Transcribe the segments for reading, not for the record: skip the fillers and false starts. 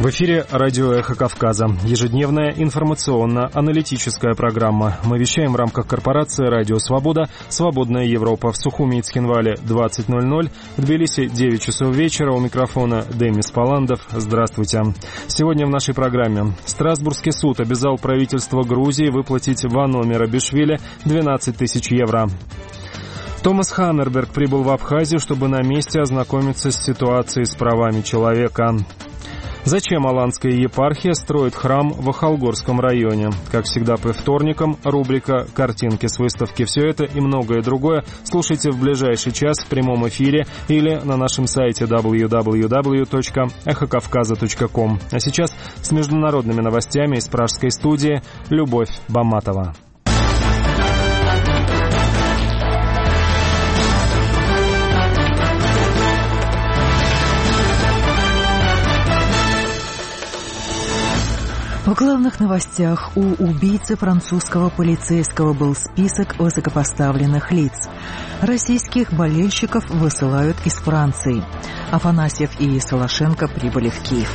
В эфире радио «Эхо Кавказа». Ежедневная информационно-аналитическая программа. Мы вещаем в рамках корпорации «Радио Свобода», «Свободная Европа». В Сухуми и Цхинвале 20:00, в Тбилиси 9 часов вечера. У микрофона Демис Паландов. Здравствуйте. Сегодня в нашей программе. Страсбургский суд обязал правительство Грузии выплатить Вано Мерабишвили 12 тысяч евро. Томас Хаммерберг прибыл в Абхазию, чтобы на месте ознакомиться с ситуацией с правами человека. Зачем Аланская епархия строит храм в Ахалгорском районе? Как всегда по вторникам, рубрика «Картинки с выставки». Все это и многое другое слушайте в ближайший час в прямом эфире или на нашем сайте www.эхокавказа.ком. А сейчас с международными новостями из пражской студии Любовь Баматова. В главных новостях: у убийцы французского полицейского был список высокопоставленных лиц. Российских болельщиков высылают из Франции. Афанасьев и Солошенко прибыли в Киев.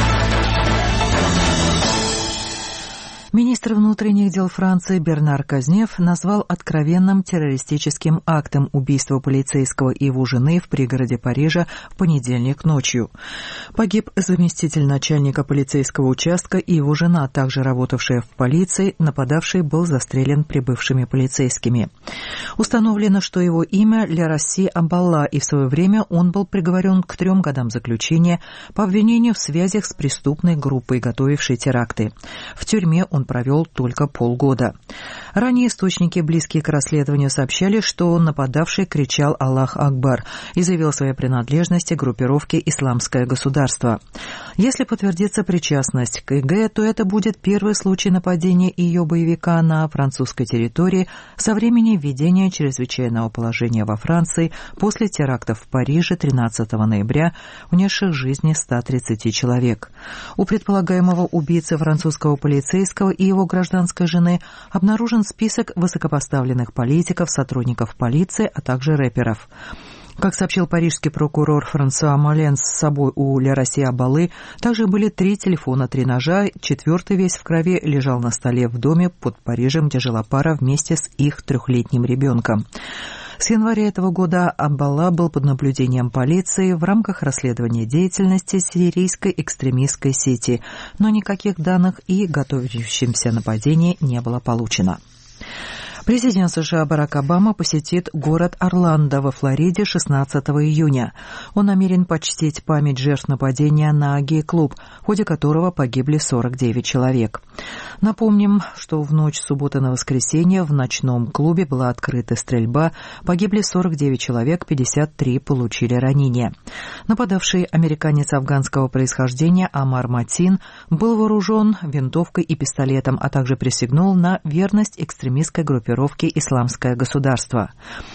Министр внутренних дел Франции Бернар Казнев назвал откровенным террористическим актом убийство полицейского и его жены в пригороде Парижа в понедельник ночью. Погиб заместитель начальника полицейского участка и его жена, также работавшая в полиции. Нападавший был застрелен прибывшими полицейскими. Установлено, что его имя Лераси Абалла, и в свое время он был приговорен к 3 годам заключения по обвинению в связях с преступной группой, готовившей теракты. В тюрьме он провел только полгода. Ранее источники, близкие к расследованию, сообщали, что нападавший кричал «Аллах Акбар» и заявил о своей принадлежности к группировке «Исламское государство». Если подтвердится причастность к ИГ, то это будет первый случай нападения ее боевика на французской территории со времени введения чрезвычайного положения во Франции после терактов в Париже 13 ноября, унесших жизни 130 человек. У предполагаемого убийцы французского полицейского и его гражданской жены обнаружен список высокопоставленных политиков, сотрудников полиции, а также рэперов. Как сообщил парижский прокурор Франсуа Молен, с собой у Лераси Абаллы также были 3 телефона, 3 ножа, 4-й весь в крови лежал на столе в доме под Парижем, где жила пара вместе с их 3-летним ребенком. С января этого года Абалла был под наблюдением полиции в рамках расследования деятельности сирийской экстремистской сети, но никаких данных и готовящемся нападении не было получено. Президент США Барак Обама посетит город Орландо во Флориде 16 июня. Он намерен почтить память жертв нападения на гей-клуб, в ходе которого погибли 49 человек. Напомним, что в ночь субботы на воскресенье в ночном клубе была открыта стрельба, погибли 49 человек, 53 получили ранения. Нападавший американец афганского происхождения Амар Матин был вооружен винтовкой и пистолетом, а также присягнул на верность экстремистской группировке «Исламское государство».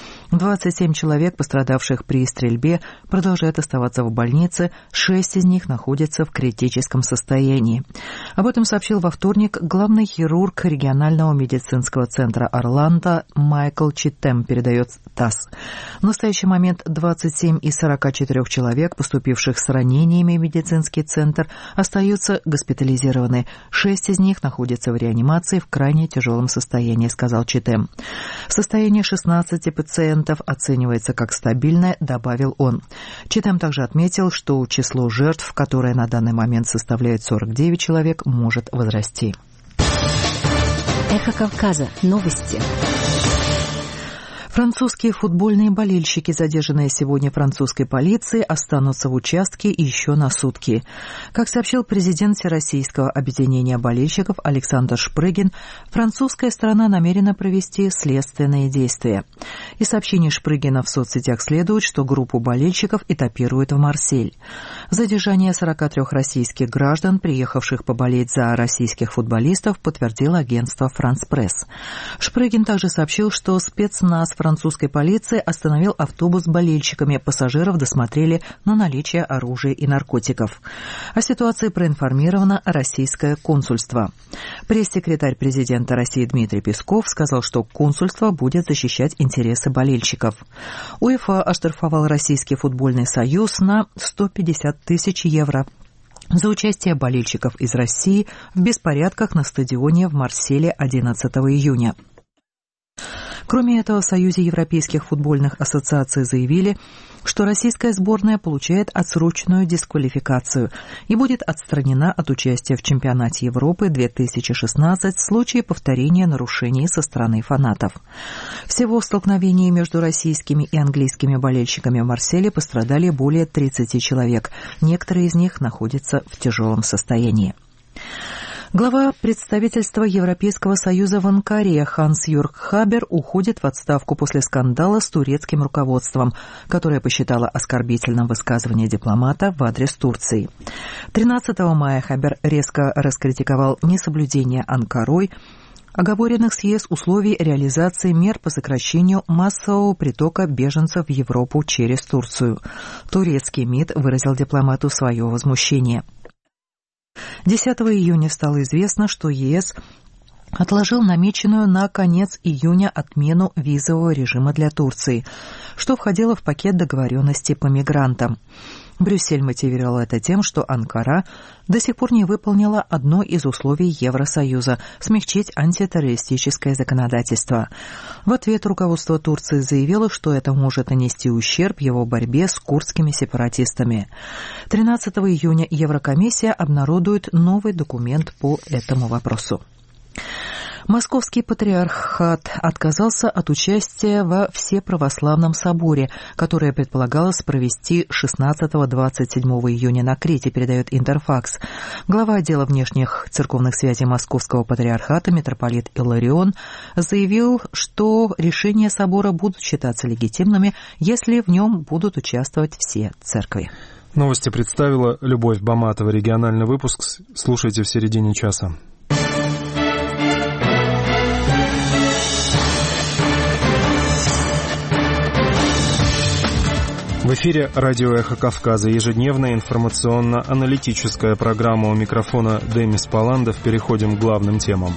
27 человек, пострадавших при стрельбе, продолжают оставаться в больнице, 6 из них находятся в критическом состоянии. Об этом сообщил во вторник главный хирург регионального медицинского центра Орландо Майкл Читем, передает ТАСС. В настоящий момент 27 из 44 человек, поступивших с ранениями в медицинский центр, остаются госпитализированы. 6 из них находятся в реанимации в крайне тяжелом состоянии, сказал Читем. Состояние 16 пациентов оценивается как стабильное, добавил он. Читем также отметил, что число жертв, которое на данный момент составляет 49 человек, может возрасти. Эхо Кавказа. Новости. Французские футбольные болельщики, задержанные сегодня французской полицией, останутся в участке еще на сутки. Как сообщил президент Всероссийского объединения болельщиков Александр Шпрыгин, французская сторона намерена провести следственные действия. Из сообщений Шпрыгина в соцсетях следует, что группу болельщиков этапируют в Марсель. Задержание 43 российских граждан, приехавших поболеть за российских футболистов, подтвердило агентство «Франс Пресс». Шпрыгин также сообщил, что спецназ французской полиции остановил автобус с болельщиками. Пассажиров досмотрели на наличие оружия и наркотиков. О ситуации проинформировано российское консульство. Пресс-секретарь президента России Дмитрий Песков сказал, что консульство будет защищать интересы болельщиков. УЕФА оштрафовал Российский футбольный союз на 150 тысяч евро за участие болельщиков из России в беспорядках на стадионе в Марселе 11 июня. Кроме этого, в Союзе европейских футбольных ассоциаций заявили, что российская сборная получает отсроченную дисквалификацию и будет отстранена от участия в чемпионате Европы 2016 в случае повторения нарушений со стороны фанатов. Всего в столкновении между российскими и английскими болельщиками в Марселе пострадали более 30 человек. Некоторые из них находятся в тяжелом состоянии. Глава представительства Европейского союза в Анкаре Ханс-Юрг Хабер уходит в отставку после скандала с турецким руководством, которое посчитало оскорбительным высказывание дипломата в адрес Турции. 13 мая Хабер резко раскритиковал несоблюдение Анкарой оговоренных с ЕС условий реализации мер по сокращению массового притока беженцев в Европу через Турцию. Турецкий МИД выразил дипломату свое возмущение. 10 июня стало известно, что ЕС отложил намеченную на конец июня отмену визового режима для Турции, что входило в пакет договоренностей по мигрантам. Брюссель мотивировал это тем, что Анкара до сих пор не выполнила одно из условий Евросоюза – смягчить антитеррористическое законодательство. В ответ руководство Турции заявило, что это может нанести ущерб его борьбе с курдскими сепаратистами. 13 июня Еврокомиссия обнародует новый документ по этому вопросу. Московский патриархат отказался от участия во Всеправославном соборе, которое предполагалось провести 16-27 июня на Крите, передает Интерфакс. Глава отдела внешних церковных связей Московского патриархата митрополит Иларион заявил, что решения собора будут считаться легитимными, если в нем будут участвовать все церкви. Новости представила Любовь Баматова. Региональный выпуск слушайте в середине часа. В эфире радио «Эхо Кавказа», ежедневная информационно-аналитическая программа. У микрофона Демис Паландов. Переходим к главным темам.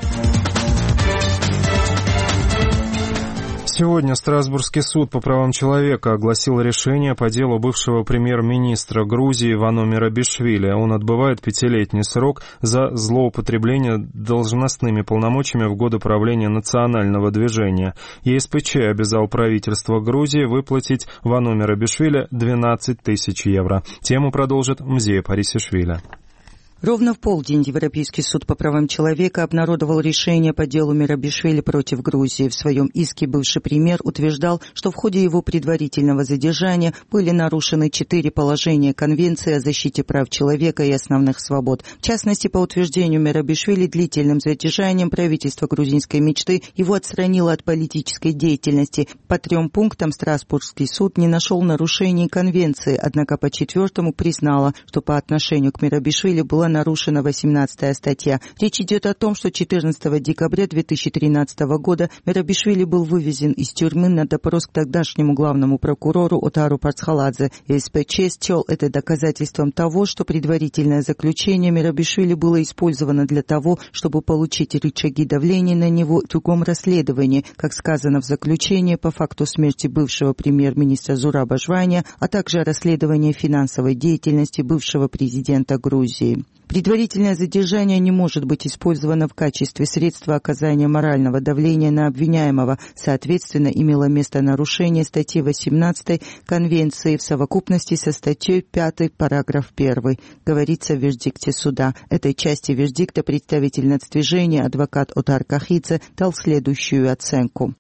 Сегодня Страсбургский суд по правам человека огласил решение по делу бывшего премьер-министра Грузии Вано Мерабишвили. Он отбывает 5-летний срок за злоупотребление должностными полномочиями в годы правления национального движения. ЕСПЧ обязал правительство Грузии выплатить Вано Мерабишвили 12 тысяч евро. Тему продолжит Мзея Парисишвили. Ровно в полдень Европейский суд по правам человека обнародовал решение по делу Мерабишвили против Грузии. В своем иске бывший премьер утверждал, что в ходе его предварительного задержания были нарушены 4 положения Конвенции о защите прав человека и основных свобод. В частности, по утверждению Мерабишвили, длительным задержанием правительство грузинской мечты его отстранило от политической деятельности. По 3 пунктам Страсбургский суд не нашел нарушений Конвенции, однако по 4-му признало, что по отношению к Мерабишвили была нарушена 18-я статья. Речь идет о том, что 14 декабря 2013 года Мерабишвили был вывезен из тюрьмы на допрос к тогдашнему главному прокурору Отару Парцхаладзе. ЕСПЧ счел это доказательством того, что предварительное заключение Мерабишвили было использовано для того, чтобы получить рычаги давления на него в другом расследовании, как сказано в заключении по факту смерти бывшего премьер-министра Зураба Жвания, а также расследование финансовой деятельности бывшего президента Грузии. Предварительное задержание не может быть использовано в качестве средства оказания морального давления на обвиняемого. Соответственно, имело место нарушение статьи 18 Конвенции в совокупности со статьей 5, параграф 1, говорится в вердикте суда. Этой части вердикта представитель нацдвижения адвокат Отар Кахидзе дал следующую оценку.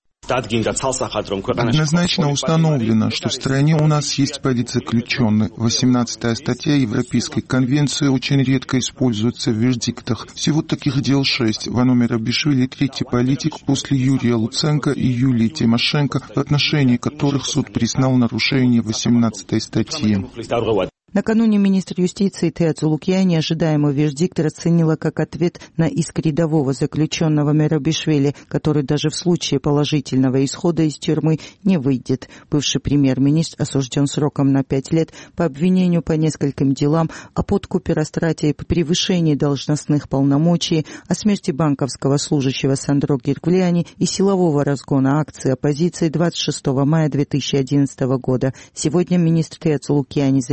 Однозначно установлено, что в стране у нас есть политзаключенные. 18-я статья Европейской конвенции очень редко используется в вердиктах. Всего таких дел 6. Вано Мерабишвили — третий политик после Юрия Луценко и Юлии Тимошенко, в отношении которых суд признал нарушение 18-й статьи. Накануне министр юстиции Теодзу Лукьяни ожидаемый вердикт расценила как ответ на иск рядового заключенного Мерабишвили, который даже в случае положительного исхода из тюрьмы не выйдет. Бывший премьер-министр осужден сроком на 5 лет по обвинению по нескольким делам о подкупе, растрате и превышении должностных полномочий, о смерти банковского служащего Сандро Гиргвлиани и силового разгона акций оппозиции 26 мая 2011 года. Сегодня министр Теодзу Лукьяни заявила: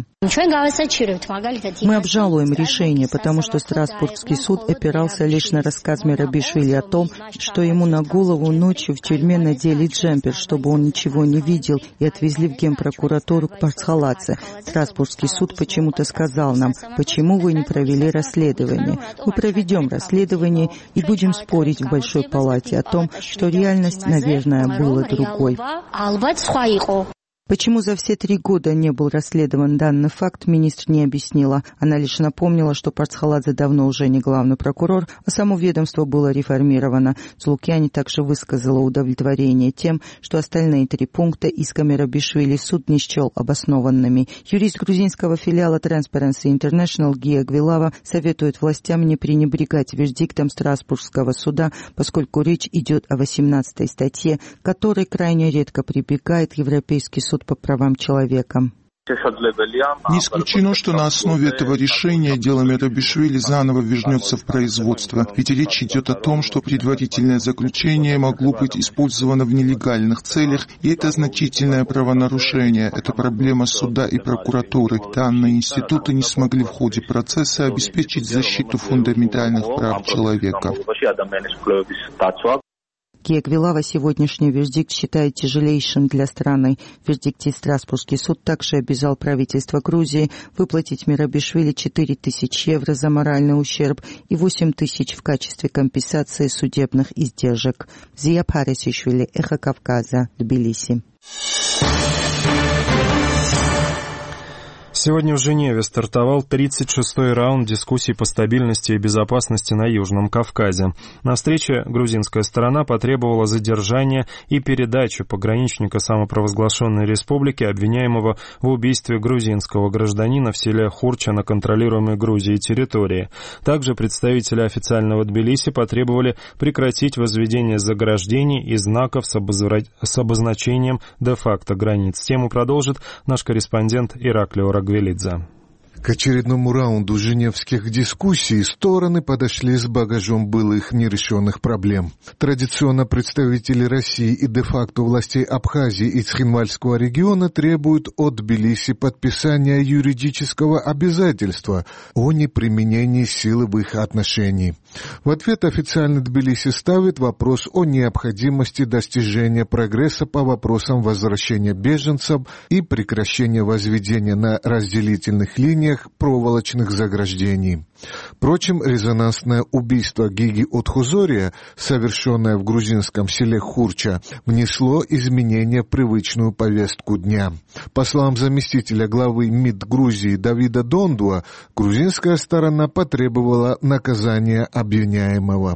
Мы обжалуем решение, потому что Страсбургский суд опирался лишь на рассказ Мерабишвили о том, что ему на голову ночью в тюрьме надели джемпер, чтобы он ничего не видел, и отвезли в генпрокуратуру к Парцхаладзе. Страсбургский суд почему-то сказал нам: почему вы не провели расследование? Мы проведем расследование и будем спорить в Большой палате о том, что реальность, наверное, была другой. Почему за все 3 года не был расследован данный факт, министр не объяснила. Она лишь напомнила, что Парцхаладзе давно уже не главный прокурор, а само ведомство было реформировано. Цулукяни также высказала удовлетворение тем, что остальные 3 пункта иска Мерабишвили суд не счел обоснованными. Юрист грузинского филиала Transparency International Гия Гвилава советует властям не пренебрегать вердиктом Страсбургского суда, поскольку речь идет о 18-й статье, к которой крайне редко прибегает Европейский суд по правам человека. Не исключено, что на основе этого решения дело Мерабишвили заново вернется в производство, ведь речь идет о том, что предварительное заключение могло быть использовано в нелегальных целях, и это значительное правонарушение. Это проблема суда и прокуратуры. Данные институты не смогли в ходе процесса обеспечить защиту фундаментальных прав человека. Гия Гвилава сегодняшний вердикт считает тяжелейшим для страны. В вердикте Страсбургский суд также обязал правительство Грузии выплатить Мерабишвили 4000 евро за моральный ущерб и 8000 в качестве компенсации судебных издержек. Зия Парисишвили, Эхо Кавказа, Тбилиси. Сегодня в Женеве стартовал 36-й раунд дискуссий по стабильности и безопасности на Южном Кавказе. На встрече грузинская сторона потребовала задержания и передачи пограничника самопровозглашенной республики, обвиняемого в убийстве грузинского гражданина в селе Хурча на контролируемой Грузией территории. Также представители официального Тбилиси потребовали прекратить возведение заграждений и знаков с обозначением де-факто границ. Тему продолжит наш корреспондент Ираклио Рагвелидзе. К очередному раунду женевских дискуссий стороны подошли с багажом былых нерешенных проблем. Традиционно представители России и де-факто властей Абхазии и Цхинвальского региона требуют от Тбилиси подписания юридического обязательства о неприменении силы в их отношении. В ответ официально Тбилиси ставит вопрос о необходимости достижения прогресса по вопросам возвращения беженцев и прекращения возведения на разделительных линиях проволочных заграждений. Впрочем, резонансное убийство Гиги Отхузория, совершенное в грузинском селе Хурча, внесло изменения в привычную повестку дня. По словам заместителя главы МИД Грузии Давида Дондуа, грузинская сторона потребовала наказания обвиняемого.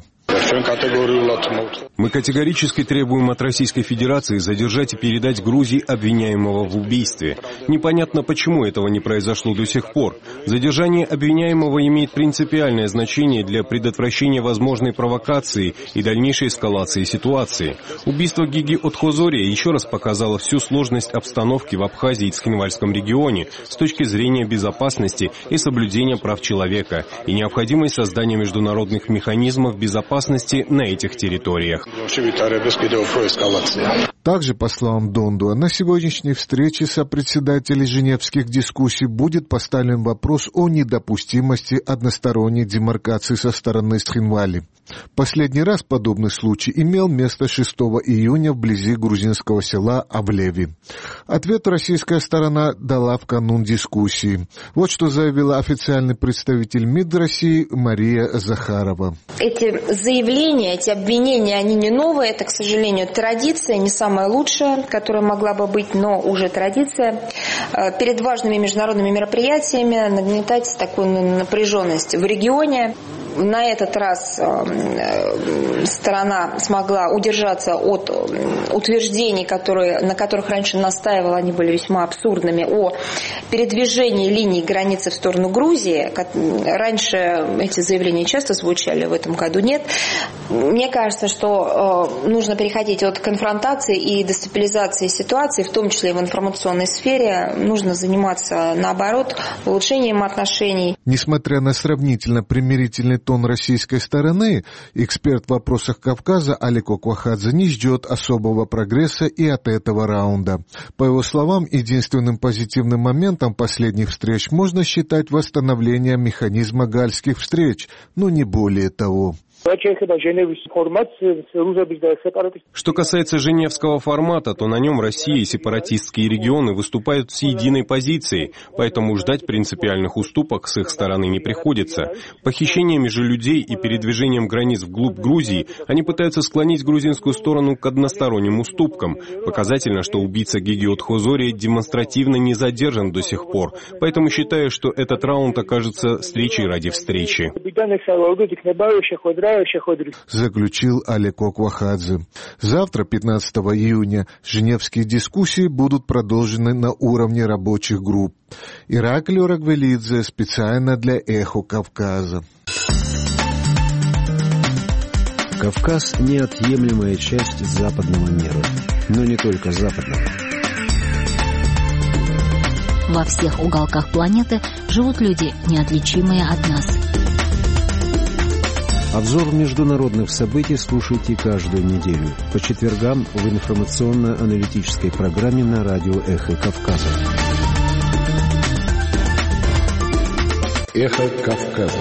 Мы категорически требуем от Российской Федерации задержать и передать Грузии обвиняемого в убийстве. Непонятно, почему этого не произошло до сих пор. Задержание обвиняемого имеет принципиальное значение для предотвращения возможной провокации и дальнейшей эскалации ситуации. Убийство Гиги Отхузория еще раз показало всю сложность обстановки в Абхазии и Цхинвальском регионе с точки зрения безопасности и соблюдения прав человека и необходимость создания международных механизмов безопасности на этих территориях. Также, по словам Дондуа, на сегодняшней встрече сопредседателей женевских дискуссий будет поставлен вопрос о недопустимости односторонней демаркации со стороны Цхинвали. Последний раз подобный случай имел место 6 июня вблизи грузинского села Авлеви. Ответ российская сторона дала в канун дискуссии. Вот что заявила официальный представитель МИД России Мария Захарова. Эти заявления, эти обвинения, они не новые. Это, к сожалению, традиция, не самая лучшая, которая могла бы быть, но уже традиция. Перед важными международными мероприятиями нагнетать такую напряженность в регионе. На этот раз сторона смогла удержаться от утверждений, на которых раньше настаивала, они были весьма абсурдными, о передвижении линии границы в сторону Грузии. Раньше эти заявления часто звучали, в этом году нет. Мне кажется, что нужно переходить от конфронтации и дестабилизации ситуации, в том числе и в информационной сфере. Нужно заниматься, наоборот, улучшением отношений. Несмотря на сравнительно примирительный тон российской стороны, эксперт в вопросах Кавказа Алико Квахадзе не ждет особого прогресса и от этого раунда. По его словам, единственным позитивным моментом последних встреч можно считать восстановление механизма гальских встреч, но не более того. Что касается Женевского формата, то на нем Россия и сепаратистские регионы выступают с единой позицией, поэтому ждать принципиальных уступок с их стороны не приходится. Похищениями же людей и передвижением границ вглубь Грузии они пытаются склонить грузинскую сторону к односторонним уступкам. Показательно, что убийца Гегиот Хозори демонстративно не задержан до сих пор, поэтому считаю, что этот раунд окажется встречей ради встречи. Заключил Алико Квахадзе. Завтра, 15 июня, женевские дискуссии будут продолжены на уровне рабочих групп. Ираклий Рагвелидзе специально для «Эхо Кавказа». Кавказ – неотъемлемая часть западного мира, но не только западного. Во всех уголках планеты живут люди, неотличимые от нас. Обзор международных событий слушайте каждую неделю по четвергам в информационно-аналитической программе на радио «Эхо Кавказа». «Эхо Кавказа».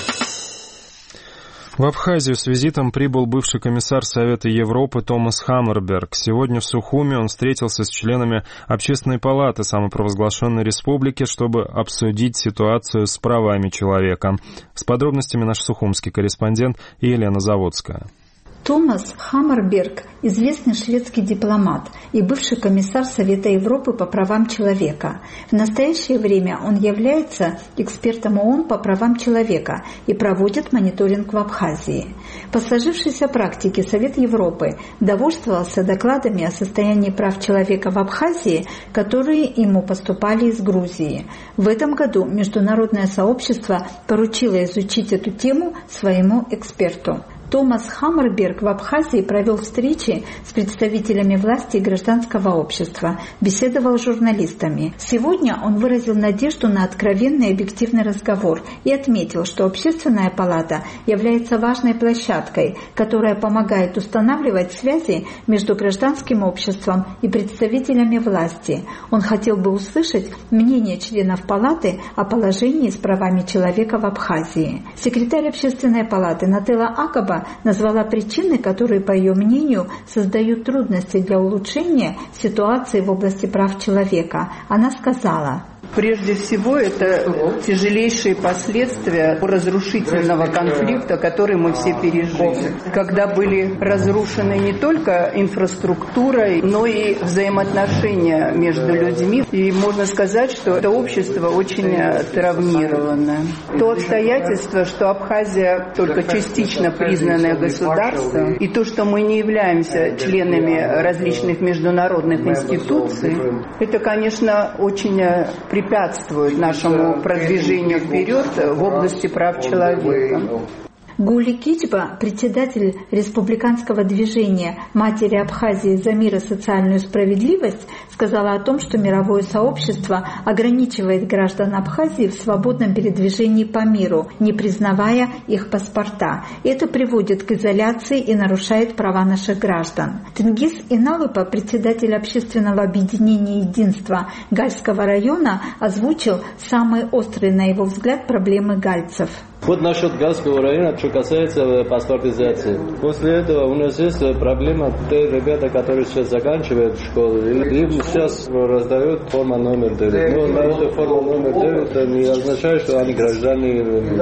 В Абхазию с визитом прибыл бывший комиссар Совета Европы Томас Хаммерберг. Сегодня в Сухуми он встретился с членами Общественной палаты самопровозглашенной республики, чтобы обсудить ситуацию с правами человека. С подробностями наш сухумский корреспондент Елена Заводская. Томас Хаммерберг – известный шведский дипломат и бывший комиссар Совета Европы по правам человека. В настоящее время он является экспертом ООН по правам человека и проводит мониторинг в Абхазии. По сложившейся практике Совет Европы довольствовался докладами о состоянии прав человека в Абхазии, которые ему поступали из Грузии. В этом году международное сообщество поручило изучить эту тему своему эксперту. Томас Хаммерберг в Абхазии провел встречи с представителями власти и гражданского общества, беседовал с журналистами. Сегодня он выразил надежду на откровенный и объективный разговор и отметил, что Общественная палата является важной площадкой, которая помогает устанавливать связи между гражданским обществом и представителями власти. Он хотел бы услышать мнение членов палаты о положении с правами человека в Абхазии. Секретарь Общественной палаты Нателла Акаба назвала причины, которые, по ее мнению, создают трудности для улучшения ситуации в области прав человека. Она сказала: прежде всего, это тяжелейшие последствия разрушительного конфликта, который мы все пережили. Когда были разрушены не только инфраструктура, но и взаимоотношения между людьми. И можно сказать, что это общество очень травмировано. То обстоятельство, что Абхазия только частично признанное государство, и то, что мы не являемся членами различных международных институций, это, конечно, очень препятствует нашему продвижению вперед в области прав человека. Гули Кичба, председатель республиканского движения «Матери Абхазии за мир и социальную справедливость», сказала о том, что мировое сообщество ограничивает граждан Абхазии в свободном передвижении по миру, не признавая их паспорта. Это приводит к изоляции и нарушает права наших граждан. Тенгиз Иналыпа, председатель общественного объединения «Единство» Гальского района, озвучил самые острые, на его взгляд, проблемы гальцев. Вот насчет Гальского района, что касается паспортизации. После этого у нас есть проблема, те ребята, которые сейчас заканчивают школу, им сейчас раздают форма номер 9. Но на эту форму номер 9 это не означает, что они граждане в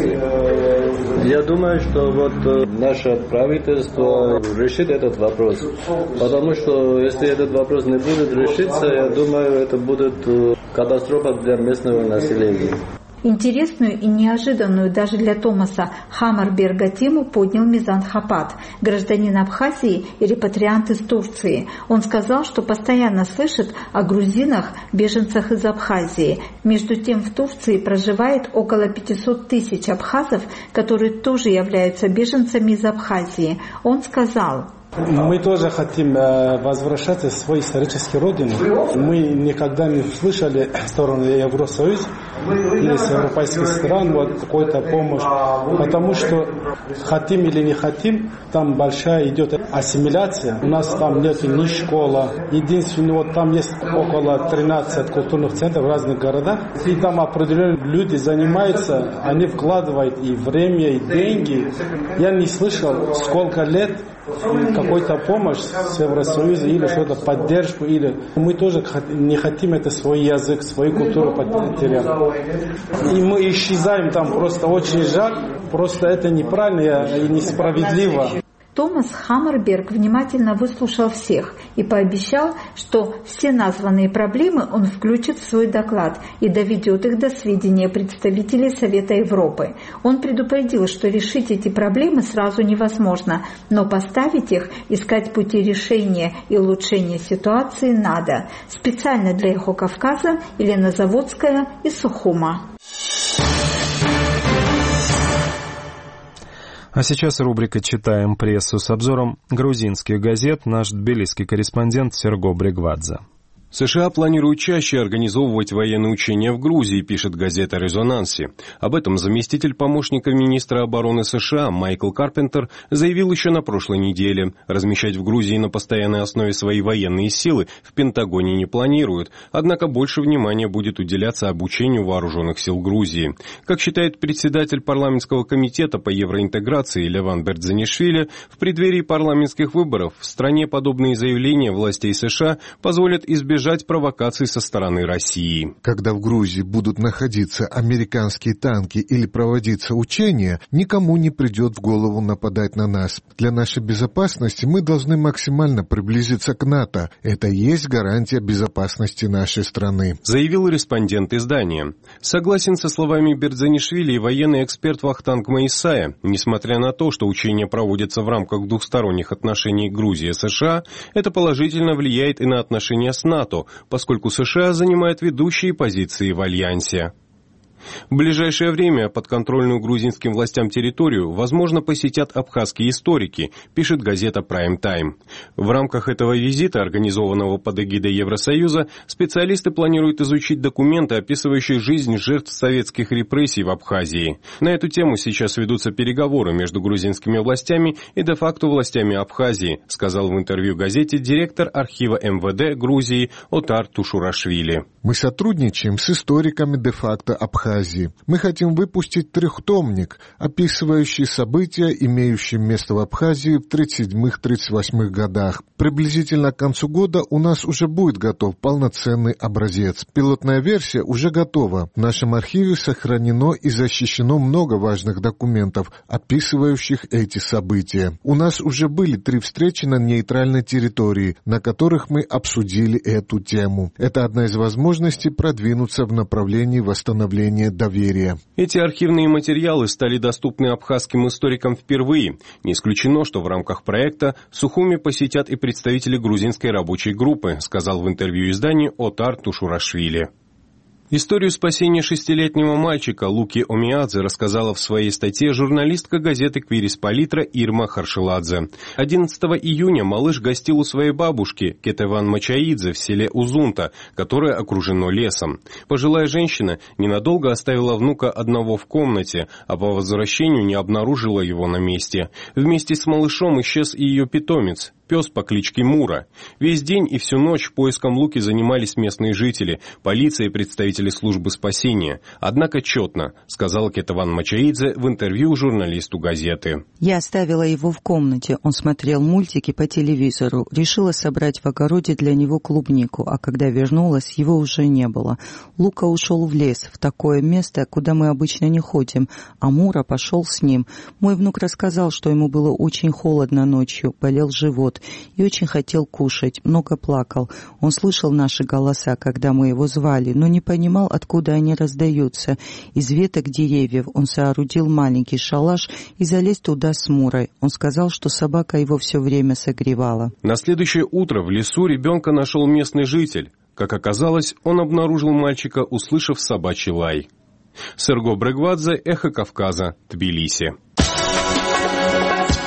Абхазии. Я думаю, что вот наше правительство решит этот вопрос. Потому что если этот вопрос не будет решиться, я думаю, это будет катастрофа для местного населения. Интересную и неожиданную даже для Томаса Хаммерберга тему поднял Мизан Хапат, гражданин Абхазии и репатриант из Турции. Он сказал, что постоянно слышит о грузинах, беженцах из Абхазии. Между тем в Турции проживает около 500 тысяч абхазов, которые тоже являются беженцами из Абхазии. Он сказал: Мы тоже хотим возвращаться в свою историческую родину. Мы никогда не слышали в сторону Евросоюза или с европейских стран какую-то помощь. Потому что хотим или не хотим, там большая идет ассимиляция. У нас там нет ни школы. Единственное, там есть около 13 культурных центров в разных городах. И там определенные люди занимаются, они вкладывают и время, и деньги. Я не слышал, сколько лет какой-то помощь с Евросоюза или что-то, поддержку, или мы тоже не хотим это свой язык, свою культуру потерять. И мы исчезаем там, просто очень жаль, просто это неправильно и несправедливо. Томас Хаммерберг внимательно выслушал всех и пообещал, что все названные проблемы он включит в свой доклад и доведет их до сведения представителей Совета Европы. Он предупредил, что решить эти проблемы сразу невозможно, но поставить их, искать пути решения и улучшения ситуации надо. Специально для «Эхо Кавказа» Елена Заводская из Сухума. А сейчас рубрика «Читаем прессу» с обзором грузинских газет. Наш тбилисский корреспондент Серго Брегвадзе. США планируют чаще организовывать военные учения в Грузии, пишет газета «Резонанси». Об этом заместитель помощника министра обороны США Майкл Карпентер заявил еще на прошлой неделе. Размещать в Грузии на постоянной основе свои военные силы в Пентагоне не планируют, однако больше внимания будет уделяться обучению вооруженных сил Грузии. Как считает председатель парламентского комитета по евроинтеграции Леван Бердзанишвили, в преддверии парламентских выборов в стране подобные заявления властей США позволят избежать провокаций со стороны России. Когда в Грузии будут находиться американские танки или проводиться учения, никому не придет в голову нападать на нас. Для нашей безопасности мы должны максимально приблизиться к НАТО. Это и есть гарантия безопасности нашей страны, заявил респондент издания. Согласен со словами Бердзанишвили и военный эксперт Вахтанг Маисая. Несмотря на то, что учения проводятся в рамках двухсторонних отношений Грузии и США, это положительно влияет и на отношения с НАТО, поскольку США занимают ведущие позиции в альянсе. В ближайшее время подконтрольную грузинским властям территорию, возможно, посетят абхазские историки, пишет газета Prime Time. В рамках этого визита, организованного под эгидой Евросоюза, специалисты планируют изучить документы, описывающие жизнь жертв советских репрессий в Абхазии. На эту тему сейчас ведутся переговоры между грузинскими властями и де-факто властями Абхазии, сказал в интервью газете директор архива МВД Грузии Отар Тушурашвили. Мы сотрудничаем с историками де-факто Абхазии. Мы хотим выпустить трехтомник, описывающий события, имеющие место в Абхазии в 1937-1938 годах. Приблизительно к концу года у нас уже будет готов полноценный образец. Пилотная версия уже готова. В нашем архиве сохранено и защищено много важных документов, описывающих эти события. У нас уже были 3 встречи на нейтральной территории, на которых мы обсудили эту тему. Это одна из возможностей продвинуться в направлении восстановления доверия. Эти архивные материалы стали доступны абхазским историкам впервые. Не исключено, что в рамках проекта Сухуми посетят и представители грузинской рабочей группы, сказал в интервью изданию Отар Тушурашвили. Историю спасения 6-летнего мальчика Луки Омиадзе рассказала в своей статье журналистка газеты «Квирис-Палитра» Ирма Харшеладзе. 11 июня малыш гостил у своей бабушки Кетеван Мачаидзе в селе Узунта, которое окружено лесом. Пожилая женщина ненадолго оставила внука одного в комнате, а по возвращению не обнаружила его на месте. Вместе с малышом исчез и ее питомец, пес по кличке Мура. Весь день и всю ночь поиском Луки занимались местные жители, полиция и представители службы спасения. Однако четно, сказал Кетеван Мачаидзе в интервью журналисту газеты. Я оставила его в комнате, он смотрел мультики по телевизору, решила собрать в огороде для него клубнику, а когда вернулась, его уже не было. Лука ушел в лес, в такое место, куда мы обычно не ходим, а Мура пошел с ним. Мой внук рассказал, что ему было очень холодно ночью, болел живот и очень хотел кушать, много плакал. Он слышал наши голоса, когда мы его звали, но не понимал, откуда они раздаются. Из веток деревьев он соорудил маленький шалаш и залез туда с Мурой. Он сказал, что собака его все время согревала. На следующее утро в лесу ребенка нашел местный житель. Как оказалось, он обнаружил мальчика, услышав собачий лай. Серго Брегвадзе, Эхо Кавказа, Тбилиси.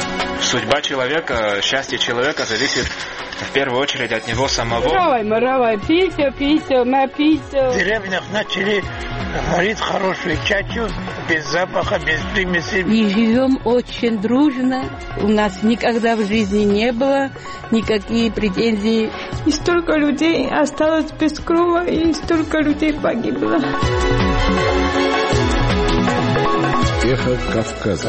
Судьба человека, счастье человека зависит в первую очередь от него самого. В деревнях начали варить хорошую чачу, без запаха, без примесей. И живем очень дружно. У нас никогда в жизни не было никаких претензий. И столько людей осталось без крова, и столько людей погибло. Эхо Кавказа.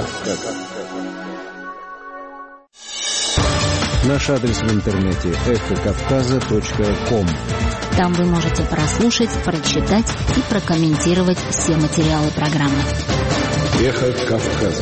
Наш адрес в интернете эхокавказа.ком. Там вы можете прослушать, прочитать и прокомментировать все материалы программы. Эхо Кавказа.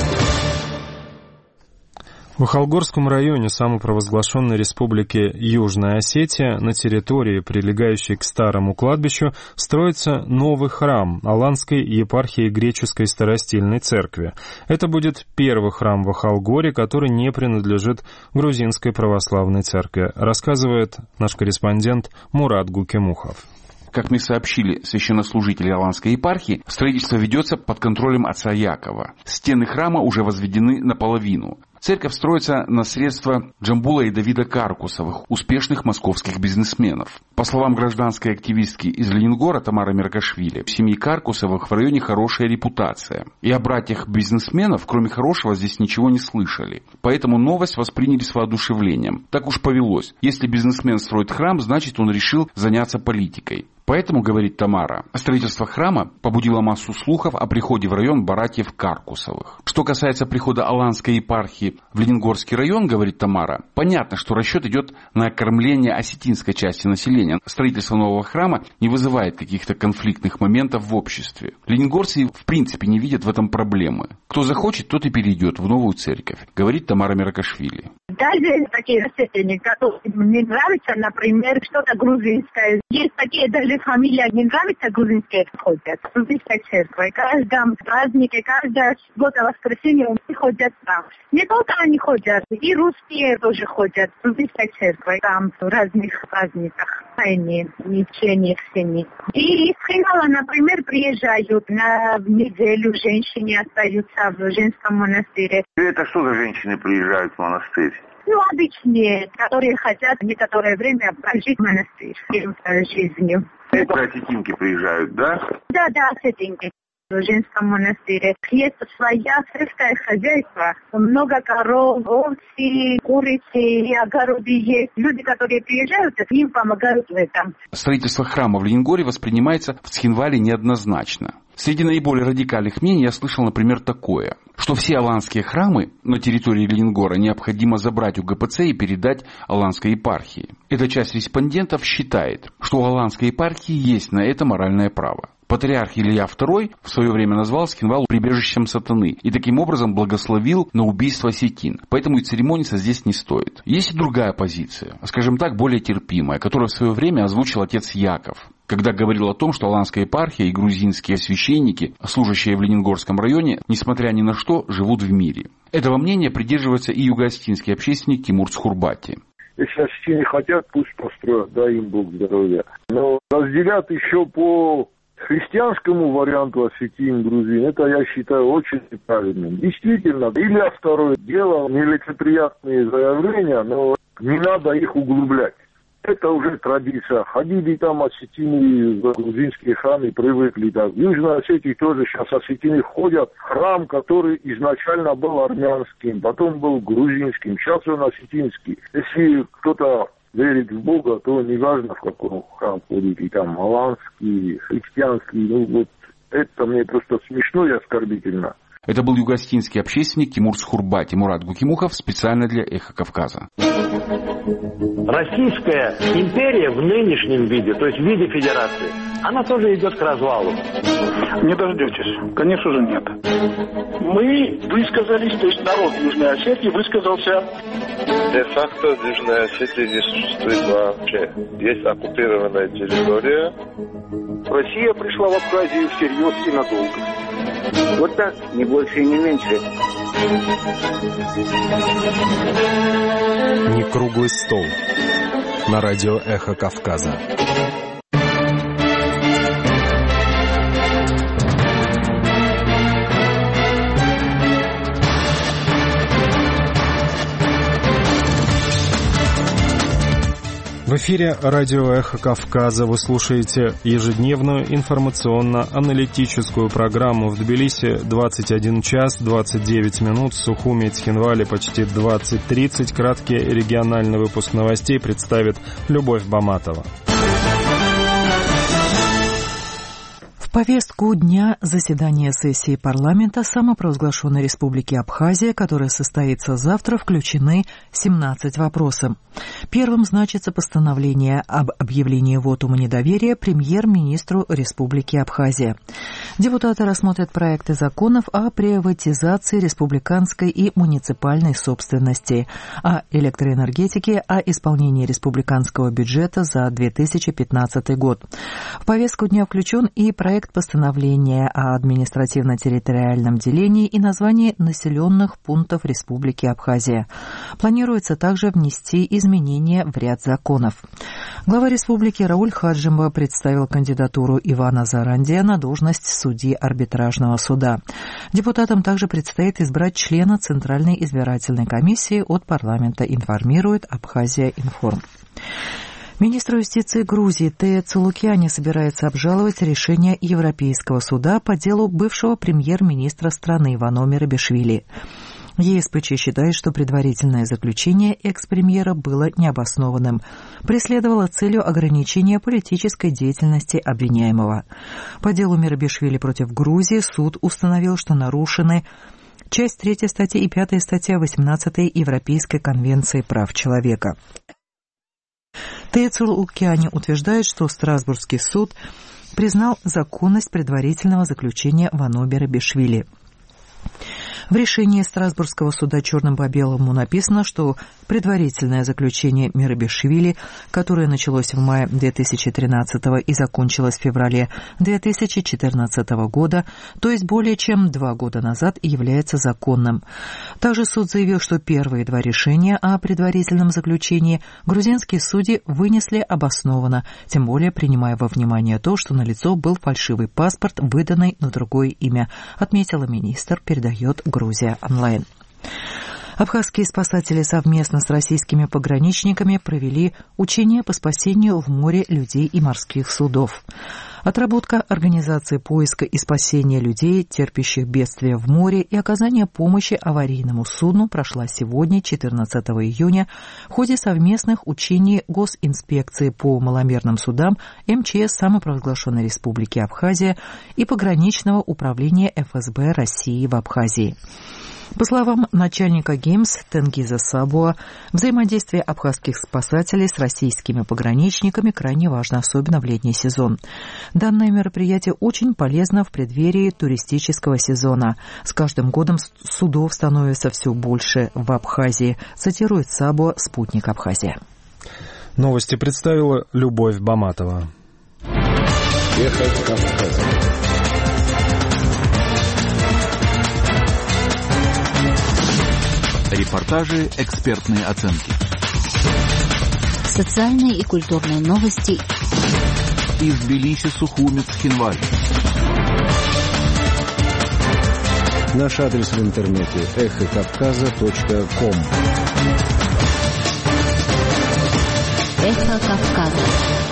В Холгорском районе самопровозглашенной республики Южная Осетия на территории, прилегающей к старому кладбищу, строится новый храм Аланской епархии греческой старостильной церкви. Это будет первый храм в Холгоре, который не принадлежит грузинской православной церкви, рассказывает наш корреспондент Мурат Гукимухов. Как мне сообщили священнослужители Аланской епархии, строительство ведется под контролем отца Якова. Стены храма уже возведены наполовину. Церковь строится на средства Джамбула и Давида Каркусовых, успешных московских бизнесменов. По словам гражданской активистки из Ленингора Тамары Меркашвили, в семье Каркусовых в районе хорошая репутация. И о братьях бизнесменов, кроме хорошего, здесь ничего не слышали. Поэтому новость восприняли с воодушевлением. Так уж повелось. Если бизнесмен строит храм, значит он решил заняться политикой. Поэтому, говорит Тамара, строительство храма побудило массу слухов о приходе в район братьев Каркусовых. Что касается прихода Аланской епархии в Лениногорский район, говорит Тамара, понятно, что расчет идет на окормление осетинской части населения. Строительство нового храма не вызывает каких-то конфликтных моментов в обществе. Лениногорцы в принципе не видят в этом проблемы. Кто захочет, тот и перейдет в новую церковь, говорит Тамара Меркашвили. Даже такие осетины, которые не нравятся, например, что-то грузинское. Есть такие даже фамилии, не нравятся грузинские, ходят в грузинской церкви. Каждом празднике, каждое суббота-воскресенье ходят там. Не только они ходят, и русские тоже ходят в грузинской церкви, там в разных праздниках. Они в течение всеми. И из Хинала, например, приезжают на неделю, женщины остаются в женском монастыре. Это что за женщины приезжают в монастырь? Обычные, которые хотят некоторое время прожить в монастырь жизнью. Это осетинки приезжают, да? Да, осетинки. В женском монастыре есть своя сельское хозяйство. Много коров, овцы, курицы, огороды есть. Люди, которые приезжают, им помогают в этом. Строительство храма в Ленингоре воспринимается в Цхинвале неоднозначно. Среди наиболее радикальных мнений я слышал, например, такое, что все аланские храмы на территории Ленингора необходимо забрать у ГПЦ и передать Аланской епархии. Эта часть респондентов считает, что у Аланской епархии есть на это моральное право. Патриарх Илья II в свое время назвал Цхинвал прибежищем сатаны и таким образом благословил на убийство осетин. Поэтому и церемониться здесь не стоит. Есть и другая позиция, скажем так, более терпимая, которую в свое время озвучил отец Яков, когда говорил о том, что Аланская епархия и грузинские священники, служащие в Ленингорском районе, несмотря ни на что, живут в мире. Этого мнения придерживается и юго-осетинский общественник Тимур Цхурбати. Если осетины хотят, пусть построят, дай им Бог здоровья. Но разделят еще по христианскому варианту осетин, грузин, это я считаю очень неправильным. Действительно, или второе дело, нелицеприятные заявления, но не надо их углублять. Это уже традиция. Ходили там осетины в грузинские храмы, привыкли. Так. В Южной Осетии тоже сейчас осетины ходят в храм, который изначально был армянским, потом был грузинским, сейчас он осетинский. Если кто-то верит в Бога, то не важно, в каком храм ходит, и там аланский, христианский, это мне просто смешно и оскорбительно. Это был юго-осетинский общественник Тимур Цхурбати. Мурат Гукимухов специально для «Эхо Кавказа». Российская империя в нынешнем виде, то есть в виде федерации, она тоже идет к развалу. Не дождетесь. Конечно же нет. Мы высказались, то есть народ Южной Осетии высказался. Де-факто в Южной Осетии не существует вообще. Есть оккупированная территория. Россия пришла в Абхазию всерьез и надолго. Вот так, не больше и не меньше. Не круглый стол. На радио «Эхо Кавказа». В эфире радио «Эхо Кавказа». Вы слушаете ежедневную информационно-аналитическую программу. В Тбилиси 21 час 29 минут, в Сухуми и Цхинвале почти 20:30. Краткий региональный выпуск новостей представит Любовь Баматова. В повестку дня заседания сессии парламента самопровозглашенной Республики Абхазия, которая состоится завтра, включены 17 вопросов. Первым значится постановление об объявлении вотума недоверия премьер-министру Республики Абхазия. Депутаты рассмотрят проекты законов о приватизации республиканской и муниципальной собственности, о электроэнергетике, о исполнении республиканского бюджета за 2015 год. В повестку дня включен и проект постановления о административно-территориальном делении и названии населенных пунктов Республики Абхазия. Планируется также внести изменения в ряд законов. Глава республики Рауль Хаджимба представил кандидатуру Ивана Зарандия на должность судьи арбитражного суда. Депутатам также предстоит избрать члена Центральной избирательной комиссии от парламента, информирует Абхазия Информ. Министр юстиции Грузии Тея Цулукяни собирается обжаловать решение Европейского суда по делу бывшего премьер-министра страны Ивано Мерабишвили. ЕСПЧ считает, что предварительное заключение экс-премьера было необоснованным, преследовало целью ограничения политической деятельности обвиняемого. По делу Мерабишвили против Грузии суд установил, что нарушены часть 3 статьи и 5 статья 18 Европейской конвенции прав человека. Тея Цулукяни утверждает, что Страсбургский суд признал законность предварительного заключения Ивано Мерабишвили. В решении Страсбургского суда черным по белому написано, что предварительное заключение Мерабишвили, которое началось в мае 2013 и закончилось в феврале 2014 года, то есть более чем 2 года назад, является законным. Также суд заявил, что первые 2 решения о предварительном заключении грузинские судьи вынесли обоснованно, тем более принимая во внимание то, что налицо был фальшивый паспорт, выданный на другое имя, отметила министр, передает Грузия онлайн. Абхазские спасатели совместно с российскими пограничниками провели учения по спасению в море людей и морских судов. Отработка организации поиска и спасения людей, терпящих бедствия в море, и оказания помощи аварийному судну прошла сегодня, 14 июня, в ходе совместных учений Госинспекции по маломерным судам, МЧС самопровозглашенной Республики Абхазия и пограничного управления ФСБ России в Абхазии. По словам начальника ГИМС Тенгиза Сабуа, взаимодействие абхазских спасателей с российскими пограничниками крайне важно, особенно в летний сезон. Данное мероприятие очень полезно в преддверии туристического сезона. С каждым годом судов становится все больше в Абхазии, цитирует Сабуа, спутник Абхазия. Новости представила Любовь Баматова. Эхо Кавказа. Репортажи, экспертные оценки. Социальные и культурные новости. Из Тбилиси, Сухуми, Цхинвали. Наш адрес в интернете эхокавказа.ком. Эхо Кавказа.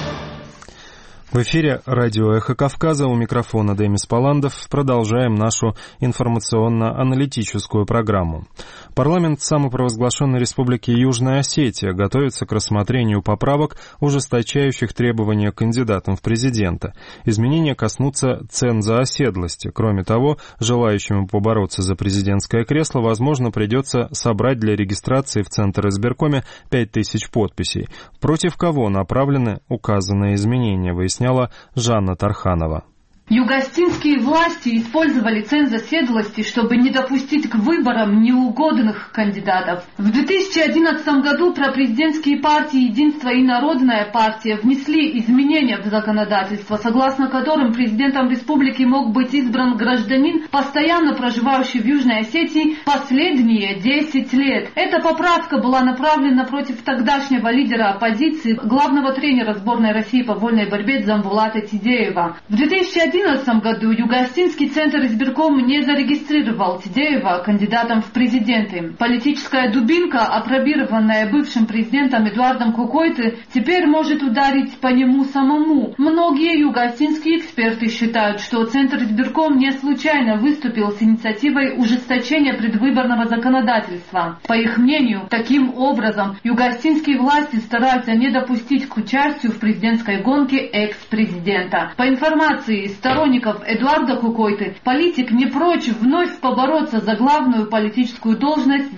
В эфире радио «Эхо Кавказа», у микрофона Демис Паландов. Продолжаем нашу информационно-аналитическую программу. Парламент самопровозглашенной Республики Южная Осетия готовится к рассмотрению поправок, ужесточающих требования к кандидатам в президенты. Изменения коснутся цен за оседлости. Кроме того, желающим побороться за президентское кресло, возможно, придется собрать для регистрации в Центр избиркоме 5000 подписей. Против кого направлены указанные изменения, выясняла Жанна Тарханова. Югостинские власти использовали ценз оседлости, чтобы не допустить к выборам неугодных кандидатов. В 2011 году пропрезидентские партии «Единство» и «Народная партия» внесли изменения в законодательство, согласно которым президентом республики мог быть избран гражданин, постоянно проживающий в Южной Осетии последние 10 лет. Эта поправка была направлена против тогдашнего лидера оппозиции, главного тренера сборной России по вольной борьбе Дзамбулата Тидеева. В 2011 2011 году Юго-Осетинский центр избирком не зарегистрировал Тидеева кандидатом в президенты. Политическая дубинка, опробированная бывшим президентом Эдуардом Кокойты, теперь может ударить по нему самому. Многие юго-осетинские эксперты считают, что центр избирком не случайно выступил с инициативой ужесточения предвыборного законодательства. По их мнению, таким образом юго-осетинские власти стараются не допустить к участию в президентской гонке экс-президента. По информации сторонников Эдуарда Кокойты, политик не прочь вновь побороться за главную политическую должность в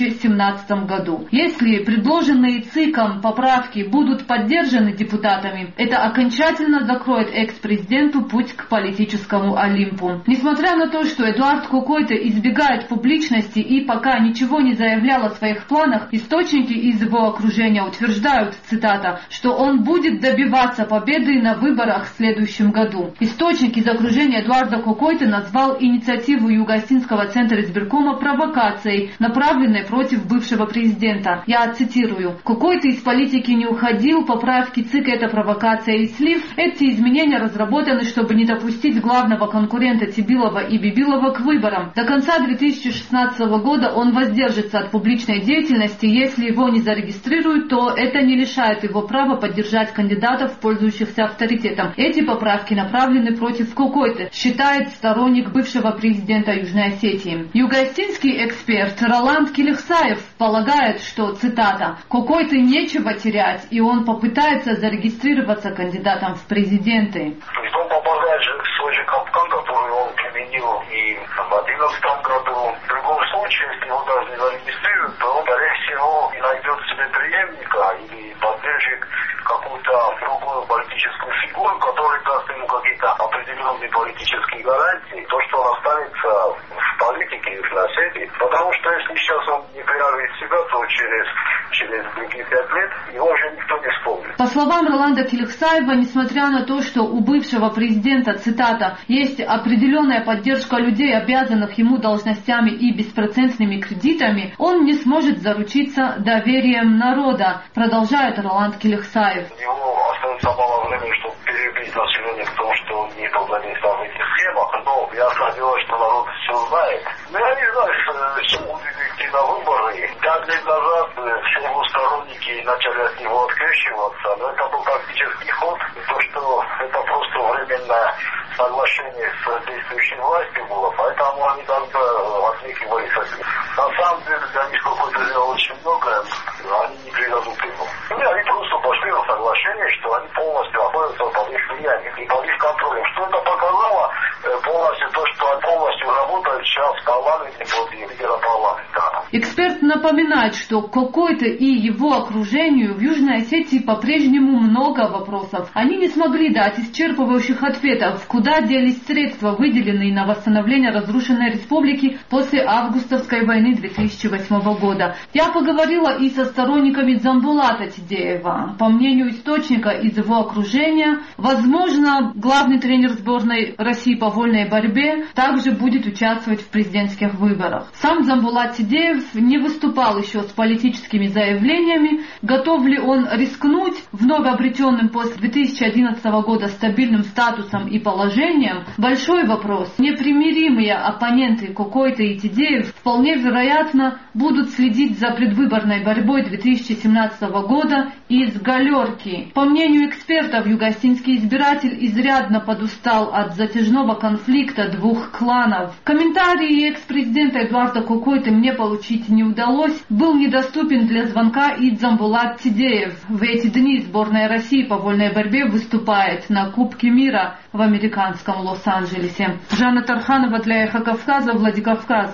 2017 году. Если предложенные ЦИКом поправки будут поддержаны депутатами, это окончательно закроет экс-президенту путь к политическому Олимпу. Несмотря на то, что Эдуард Кокойта избегает публичности и пока ничего не заявлял о своих планах, источники из его окружения утверждают, цитата, что он будет добиваться победы на выборах в следующем году. Источник из окружения Эдуарда Кокойты назвал инициативу Юго-Осетинского центра избиркома провокацией, направленной против бывшего президента. Я цитирую. «Кокойта из политики не уходил, поправки ЦИК — это провокация и слив. Эти изменения разработаны, чтобы не допустить главного конкурента Тибилова и Бибилова к выборам. До конца 2016 года он воздержится от публичной деятельности. Если его не зарегистрируют, то это не лишает его права поддержать кандидатов, пользующихся авторитетом. Эти поправки направлены против Кокойты», считает сторонник бывшего президента Южной Осетии. Юго-осетинский эксперт Роланд Килихсаев полагает, что, цитата, «Кокойты нечего терять, и он попытается зарегистрироваться кандидатом в президенты». Он попадает же в свой же капкан, который он применил и в 2011 году. В другом случае, если его даже не зарегистрируют, то он, скорее всего, и найдет себе преемника или поддержит какую-то другую политическую фигуру, которая даст ему какие-то определенные политические гарантии, то, что он останется в политике Южной Осетии. Потому что если сейчас он не проявит себя, то через другие 5 лет его уже никто не вспомнит. По словам Роланда Килихсаева, несмотря на то, что у бывшего президента, цитата, есть определенная поддержка людей, обязанных ему должностями и беспроцентными кредитами, он не сможет заручиться доверием народа, продолжает Роланд Килихсаев. У него остается мало времени, чтобы перебить население в том, что он не был задействован в этих схемах, но ясно дело, что народ все знает. Но я не знаю, что будет идти на выборы. 5 лет назад все его сторонники начали от него открещиваться, но это был практический ход. То, что это просто временное соглашение с действующей властью было, поэтому они как-то отвлекивались от них. На самом деле для них какой-то сделал очень многое, они не придадут ему. И они просто пошли на соглашение, что они полностью находятся под их влиянием и под их контролем. Что это показало полностью то, что они полностью работают сейчас в парламенте под лидером парламента. Эксперт напоминает, что Кокойта и его окружению в Южной Осетии по-прежнему много вопросов. Они не смогли дать исчерпывающих ответов, куда делись средства, выделенные на восстановление разрушенной республики после августовской войны 2008 года. Я поговорила и со сторонниками Дзамбулата Тидеева. По мнению источника из его окружения, возможно, главный тренер сборной России по вольной борьбе также будет участвовать в президентских выборах. Сам Дзамбулат Тидеев не выступал еще с политическими заявлениями, готов ли он рискнуть вновь обретенным после 2011 года стабильным статусом и положением. Большой вопрос. Непримиримые оппоненты Кокойта и Тидеев вполне вероятно будут следить за предвыборной борьбой 2017 года из галерки. По мнению экспертов, юго-осетинский избиратель изрядно подустал от затяжного конфликта двух кланов. Комментарии экс-президента Эдуарда Кокойты мне получить не удалось. Был недоступен для звонка и Дзамбулат Тидеев. В эти дни сборная России по вольной борьбе выступает на Кубке мира в американском Лос-Анджелесе. Жанна Тарханова для Эхо Кавказа, Владикавказ.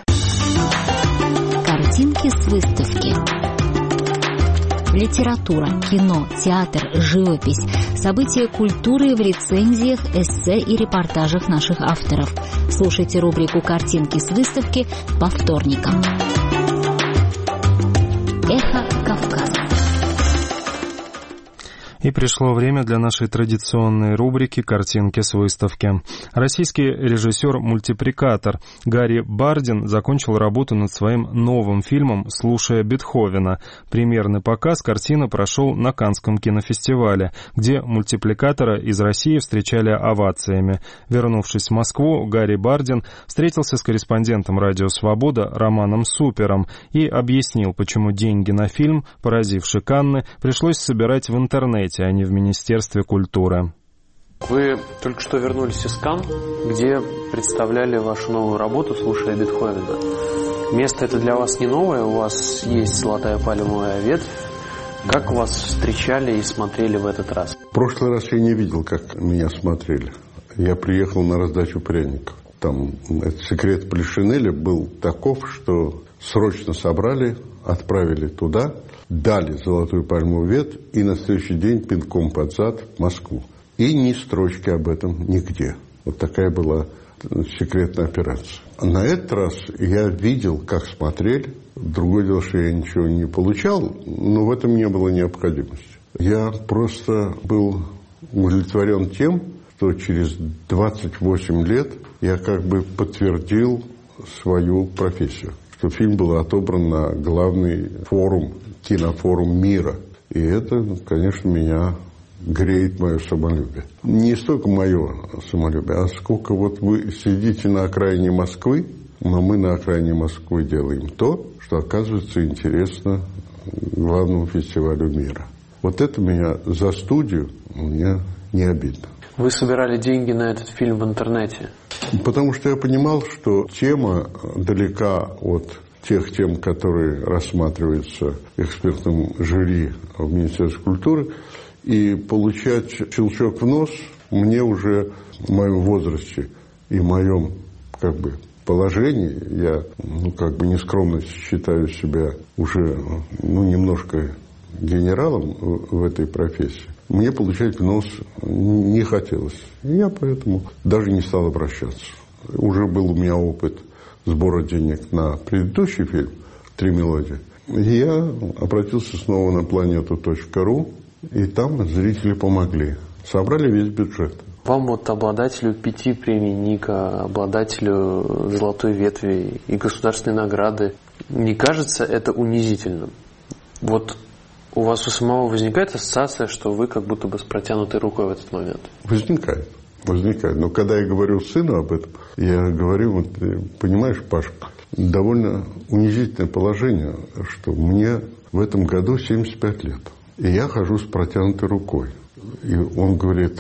Картинки с выставки. Литература, кино, театр, живопись, события культуры в рецензиях, эссе и репортажах наших авторов. Слушайте рубрику «Картинки с выставки» по вторникам. Эхо Кавказа. И пришло время для нашей традиционной рубрики «Картинки с выставки». Российский режиссер-мультипликатор Гарри Бардин закончил работу над своим новым фильмом «Слушая Бетховена». Премьерный показ картины прошел на Каннском кинофестивале, где мультипликатора из России встречали овациями. Вернувшись в Москву, Гарри Бардин встретился с корреспондентом «Радио Свобода» Романом Супером и объяснил, почему деньги на фильм, поразивший Канны, пришлось собирать в интернете, а не в Министерстве культуры. Вы только что вернулись из Канн, где представляли вашу новую работу «Слушая Бетховена». Место это для вас не новое, у вас есть золотая пальмовая ветвь. Как вас встречали и смотрели в этот раз? В прошлый раз я не видел, как меня смотрели. Я приехал на раздачу пряников. Там этот секрет Полишинеля был таков, что срочно собрали, отправили туда, дали золотую пальмовую ветвь и на следующий день пинком под зад в Москву. И ни строчки об этом нигде. Вот такая была секретная операция. На этот раз я видел, как смотрели. Другое дело, что я ничего не получал, но в этом не было необходимости. Я просто был удовлетворен тем, что через 28 лет я как бы подтвердил свою профессию. Что фильм был отобран на главный форум, кинофорум мира. И это, конечно, меня греет мое самолюбие. Не столько мое самолюбие, а сколько вот вы сидите на окраине Москвы, но мы на окраине Москвы делаем то, что оказывается интересно главному фестивалю мира. Вот это меня за студию, мне не обидно. Вы собирали деньги на этот фильм в интернете? Потому что я понимал, что тема далека от тех тем, которые рассматриваются экспертным жюри в Министерстве культуры. И получать щелчок в нос мне уже в моем возрасте и в моем положении, я нескромно считаю себя уже немножко генералом в этой профессии, мне получать в нос не хотелось. И я поэтому даже не стал обращаться. Уже был у меня опыт сбора денег на предыдущий фильм «Три мелодии». И я обратился снова на planeta.ru, и там зрители помогли. Собрали весь бюджет. Вам, обладателю 5 премий Ника, обладателю «Золотой ветви» и государственной награды, не кажется это унизительным? Вот у вас у самого возникает ассоциация, что вы как будто бы с протянутой рукой в этот момент? Возникает. Но когда я говорю сыну об этом, я говорю, понимаешь, Паш, довольно унизительное положение, что мне в этом году 75 лет. И я хожу с протянутой рукой. И он говорит,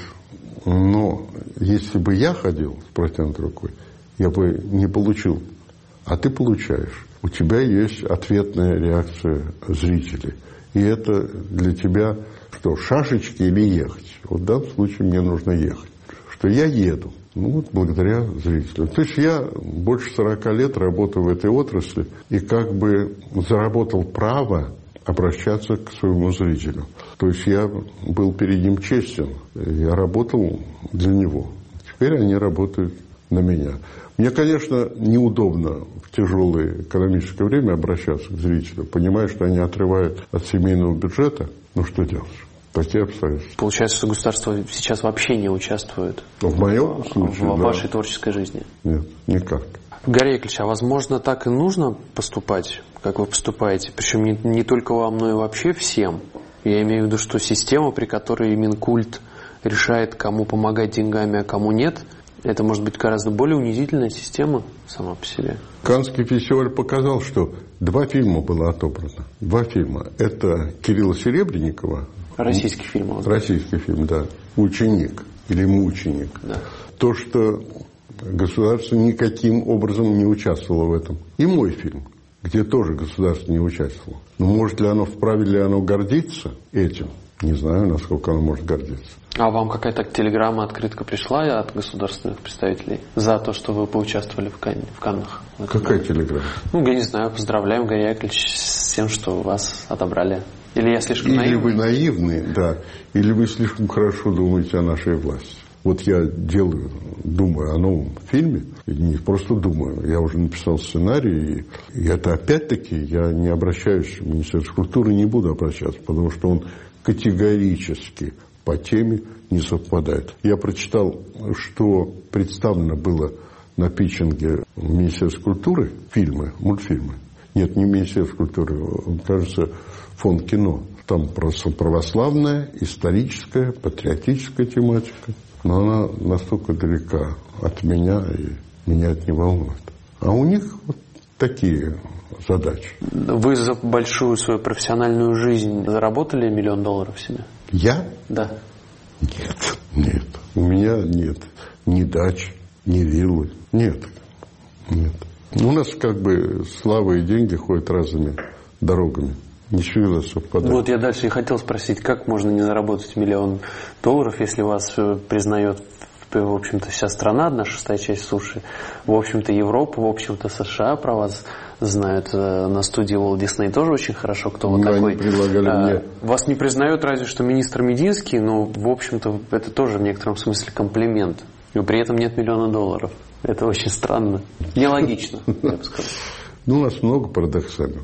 но если бы я ходил с протянутой рукой, я бы не получил. А ты получаешь. У тебя есть ответная реакция зрителей. И это для тебя что, шашечки или ехать? Вот в данном случае мне нужно ехать. Что я еду. Благодаря зрителям. То есть я больше 40 лет работаю в этой отрасли и заработал право обращаться к своему зрителю. То есть я был перед ним честен. Я работал для него. Теперь они работают на меня. Мне, конечно, неудобно в тяжелое экономическое время обращаться к зрителю, понимая, что они отрывают от семейного бюджета. Что делать? Такие обстоятельства. Получается, что государство сейчас вообще не участвует в моем случае, в вашей творческой жизни? Нет, никак. Гарри Яковлевич, а возможно, так и нужно поступать, как вы поступаете? Причем не только вам, но и вообще всем. Я имею в виду, что система, при которой Минкульт решает, кому помогать деньгами, а кому нет, это может быть гораздо более унизительная система сама по себе. Каннский фестиваль показал, что 2 фильма было отобрано. 2 фильма. Это Кирилла Серебренникова. Российский фильм. Российский фильм, да. «Ученик» или «Мученик». Да. То, что государство никаким образом не участвовало в этом. И мой фильм, где тоже государство не участвовало. Но может ли вправе ли оно гордиться этим? Не знаю, насколько оно может гордиться. А вам какая-то телеграмма, открытка пришла от государственных представителей за то, что вы поучаствовали в Каннах? Какая телеграмма? Я не знаю. Поздравляем, Гарри Яковлевич, с тем, что вас отобрали. Или я слишком наивный? Или вы наивны, да. Или вы слишком хорошо думаете о нашей власти. Вот я думаю о новом фильме, и не просто думаю, я уже написал сценарий, и это опять-таки я не обращаюсь в Министерство культуры, не буду обращаться, потому что он категорически по теме не совпадают. Я прочитал, что представлено было на питчинге в Министерстве культуры мультфильмы. Нет, не Министерство культуры, кажется, фонд кино. Там просто православная, историческая, патриотическая тематика. Но она настолько далека от меня, и меня это не волнует. А у них вот такие задачи. Вы за большую свою профессиональную жизнь заработали $1 миллион себе? Я? Да. Нет. У меня нет ни дач, ни виллы. Нет. У нас как бы слава и деньги ходят разными дорогами. Не всегда совпадает. Вот я дальше и хотел спросить, как можно не заработать $1 миллион, если вас признает, в общем-то, вся страна, 1/6 часть суши, в общем-то, Европа, в общем-то, США про вас знают. На студии Walt Disney тоже очень хорошо, кто вы такой. Они предлагали мне. Вас не признает разве что министр Мединский, но, в общем-то, это тоже в некотором смысле комплимент. И при этом нет $1 миллиона. Это очень странно. Нелогично, я бы сказал. У нас много парадоксального.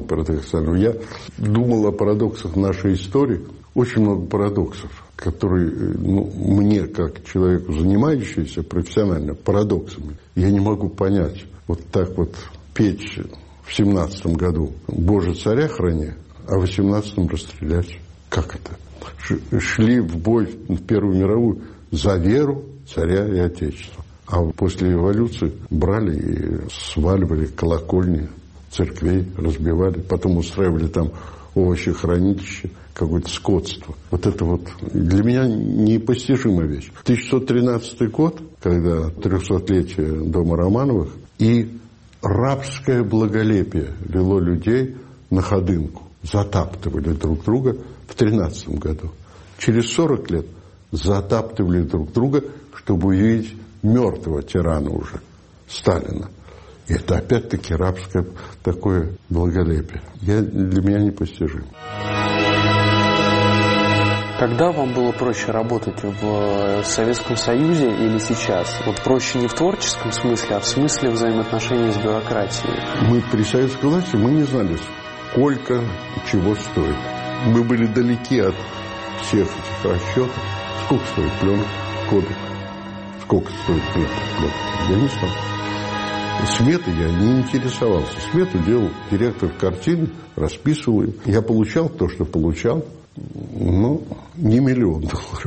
Я думал о парадоксах нашей истории. Очень много парадоксов, которые мне, как человеку, занимающемуся профессионально парадоксами, я не могу понять. Вот так вот петь в 17-м году «Боже, царя храни», а в 18-м расстрелять. Как это? Шли в бой в Первую мировую за веру, царя и отечества. А после эволюции брали и сваливали колокольни церквей, разбивали, потом устраивали там овощехранилище, какое-то скотство. Вот это вот для меня непостижимая вещь. 1613 год, когда 300-летие дома Романовых, и рабское благолепие вело людей на ходынку, затаптывали друг друга в 13 году. Через 40 лет затаптывали друг друга, чтобы увидеть мертвого тирана уже, Сталина. И это опять-таки рабское такое благолепие. Для меня непостижимо. Когда вам было проще работать в Советском Союзе или сейчас? Вот проще не в творческом смысле, а в смысле взаимоотношений с бюрократией. Мы при советской власти не знали, сколько чего стоит. Мы были далеки от всех этих расчетов. Сколько стоит пленка, кодек? Сколько стоит пленка? Я не знал. Сметой я не интересовался. Смету делал директор картины, расписывал. Я получал то, что получал, но не $1 миллион.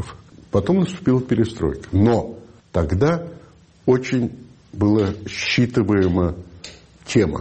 Потом наступила перестройка. Но тогда очень была считываема тема.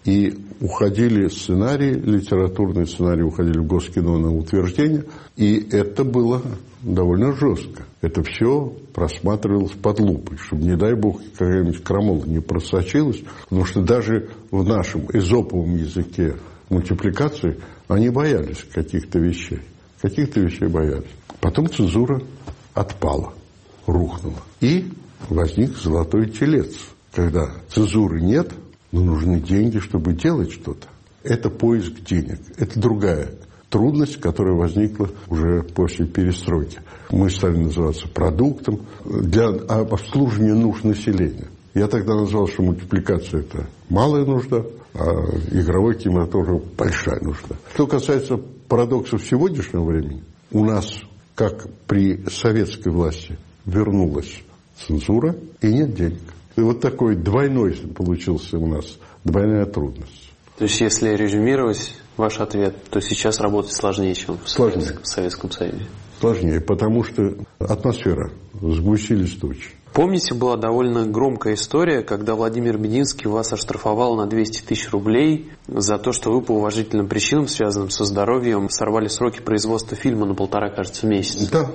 И уходили сценарии, литературные сценарии уходили в Госкино на утверждение. И это было довольно жестко. Это все просматривалось под лупой, чтобы, не дай бог, какая-нибудь крамола не просочилась. Потому что даже в нашем эзоповом языке мультипликации они боялись каких-то вещей. Каких-то вещей боялись. Потом цензура отпала, рухнула. И возник золотой телец. Когда цензуры нет, но нужны деньги, чтобы делать что-то. Это поиск денег. Это другая трудность, которая возникла уже после перестройки. Мы стали называться продуктом для обслуживания нужд населения. Я тогда назвал, что мультипликация – это малая нужда, а игровой кинематограф – большая нужда. Что касается парадоксов сегодняшнего времени, у нас, как при советской власти, вернулась цензура и нет денег. И вот такой двойной получился у нас, двойная трудность. То есть, если резюмировать ваш ответ, то сейчас работать сложнее, чем в Советском Союзе? Сложнее, потому что атмосфера, сгустились тучи. Помните, была довольно громкая история, когда Владимир Мединский вас оштрафовал на 200 тысяч рублей за то, что вы по уважительным причинам, связанным со здоровьем, сорвали сроки производства фильма на 1,5, кажется, месяца. Да.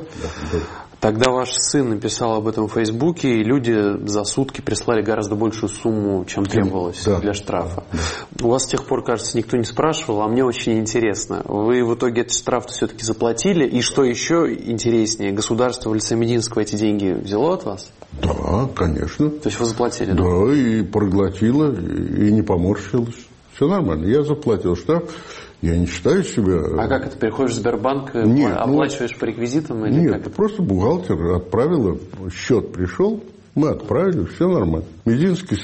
Тогда ваш сын написал об этом в Фейсбуке, и люди за сутки прислали гораздо большую сумму, чем требовалось для штрафа. Да. У вас с тех пор, кажется, никто не спрашивал, а мне очень интересно. Вы в итоге этот штраф все-таки заплатили? И что еще интереснее, государство в лице Мединского эти деньги взяло от вас? Да, конечно. То есть вы заплатили? Да, и проглотило, и не поморщилось. Все нормально. Я заплатил штраф. Я не считаю себя... А как это? Переходишь в Сбербанк, оплачиваешь по реквизитам? Или нет, как? Просто бухгалтер отправила, счет пришел, мы отправили, все нормально. Мединский съел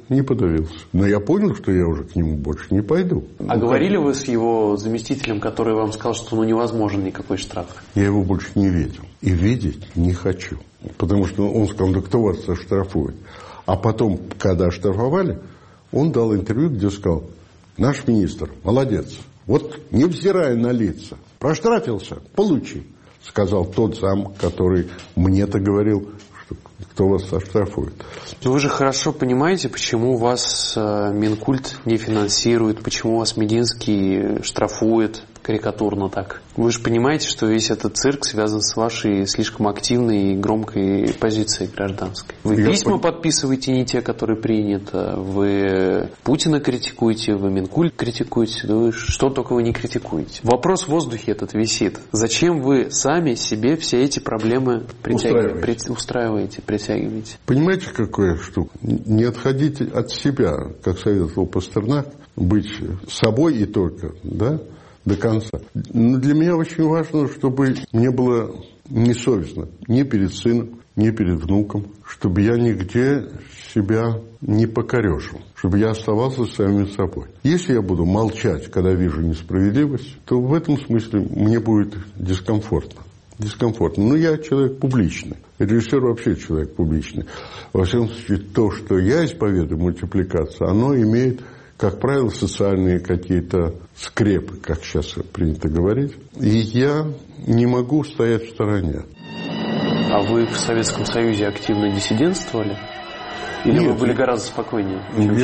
не подавился. Но я понял, что я уже к нему больше не пойду. А говорили вы с его заместителем, который вам сказал, что невозможен никакой штраф? Я его больше не видел. И видеть не хочу. Потому что он сказал, да кто вас оштрафует? А потом, когда оштрафовали, он дал интервью, где сказал, наш министр, молодец. Вот невзирая на лица, проштрафился, получи. Сказал тот зам, который мне-то говорил, что кто вас оштрафует. Но вы же хорошо понимаете, почему вас Минкульт не финансирует, почему вас Мединский штрафует карикатурно так. Вы же понимаете, что весь этот цирк связан с вашей слишком активной и громкой позицией гражданской. Вы письма подписываете не те, которые приняты, вы Путина критикуете, вы Минкульт критикуете, вы что только вы не критикуете. Вопрос в воздухе этот висит. Зачем вы сами себе все эти проблемы устраиваете, притягиваете? Понимаете, какая штука? Не отходите от себя, как советовал Пастернак, быть собой и только, да? До конца. Но для меня очень важно, чтобы мне было несовестно ни перед сыном, ни перед внуком, чтобы я нигде себя не покорежил, чтобы я оставался самим собой. Если я буду молчать, когда вижу несправедливость, то в этом смысле мне будет дискомфортно. Но я человек публичный. Режиссер вообще человек публичный. Во всяком случае, то, что я исповедую, мультипликация, оно имеет, как правило, социальные какие-то скрепы, как сейчас принято говорить. И я не могу стоять в стороне. А вы в Советском Союзе активно диссидентствовали? Или Нет, вы были гораздо спокойнее?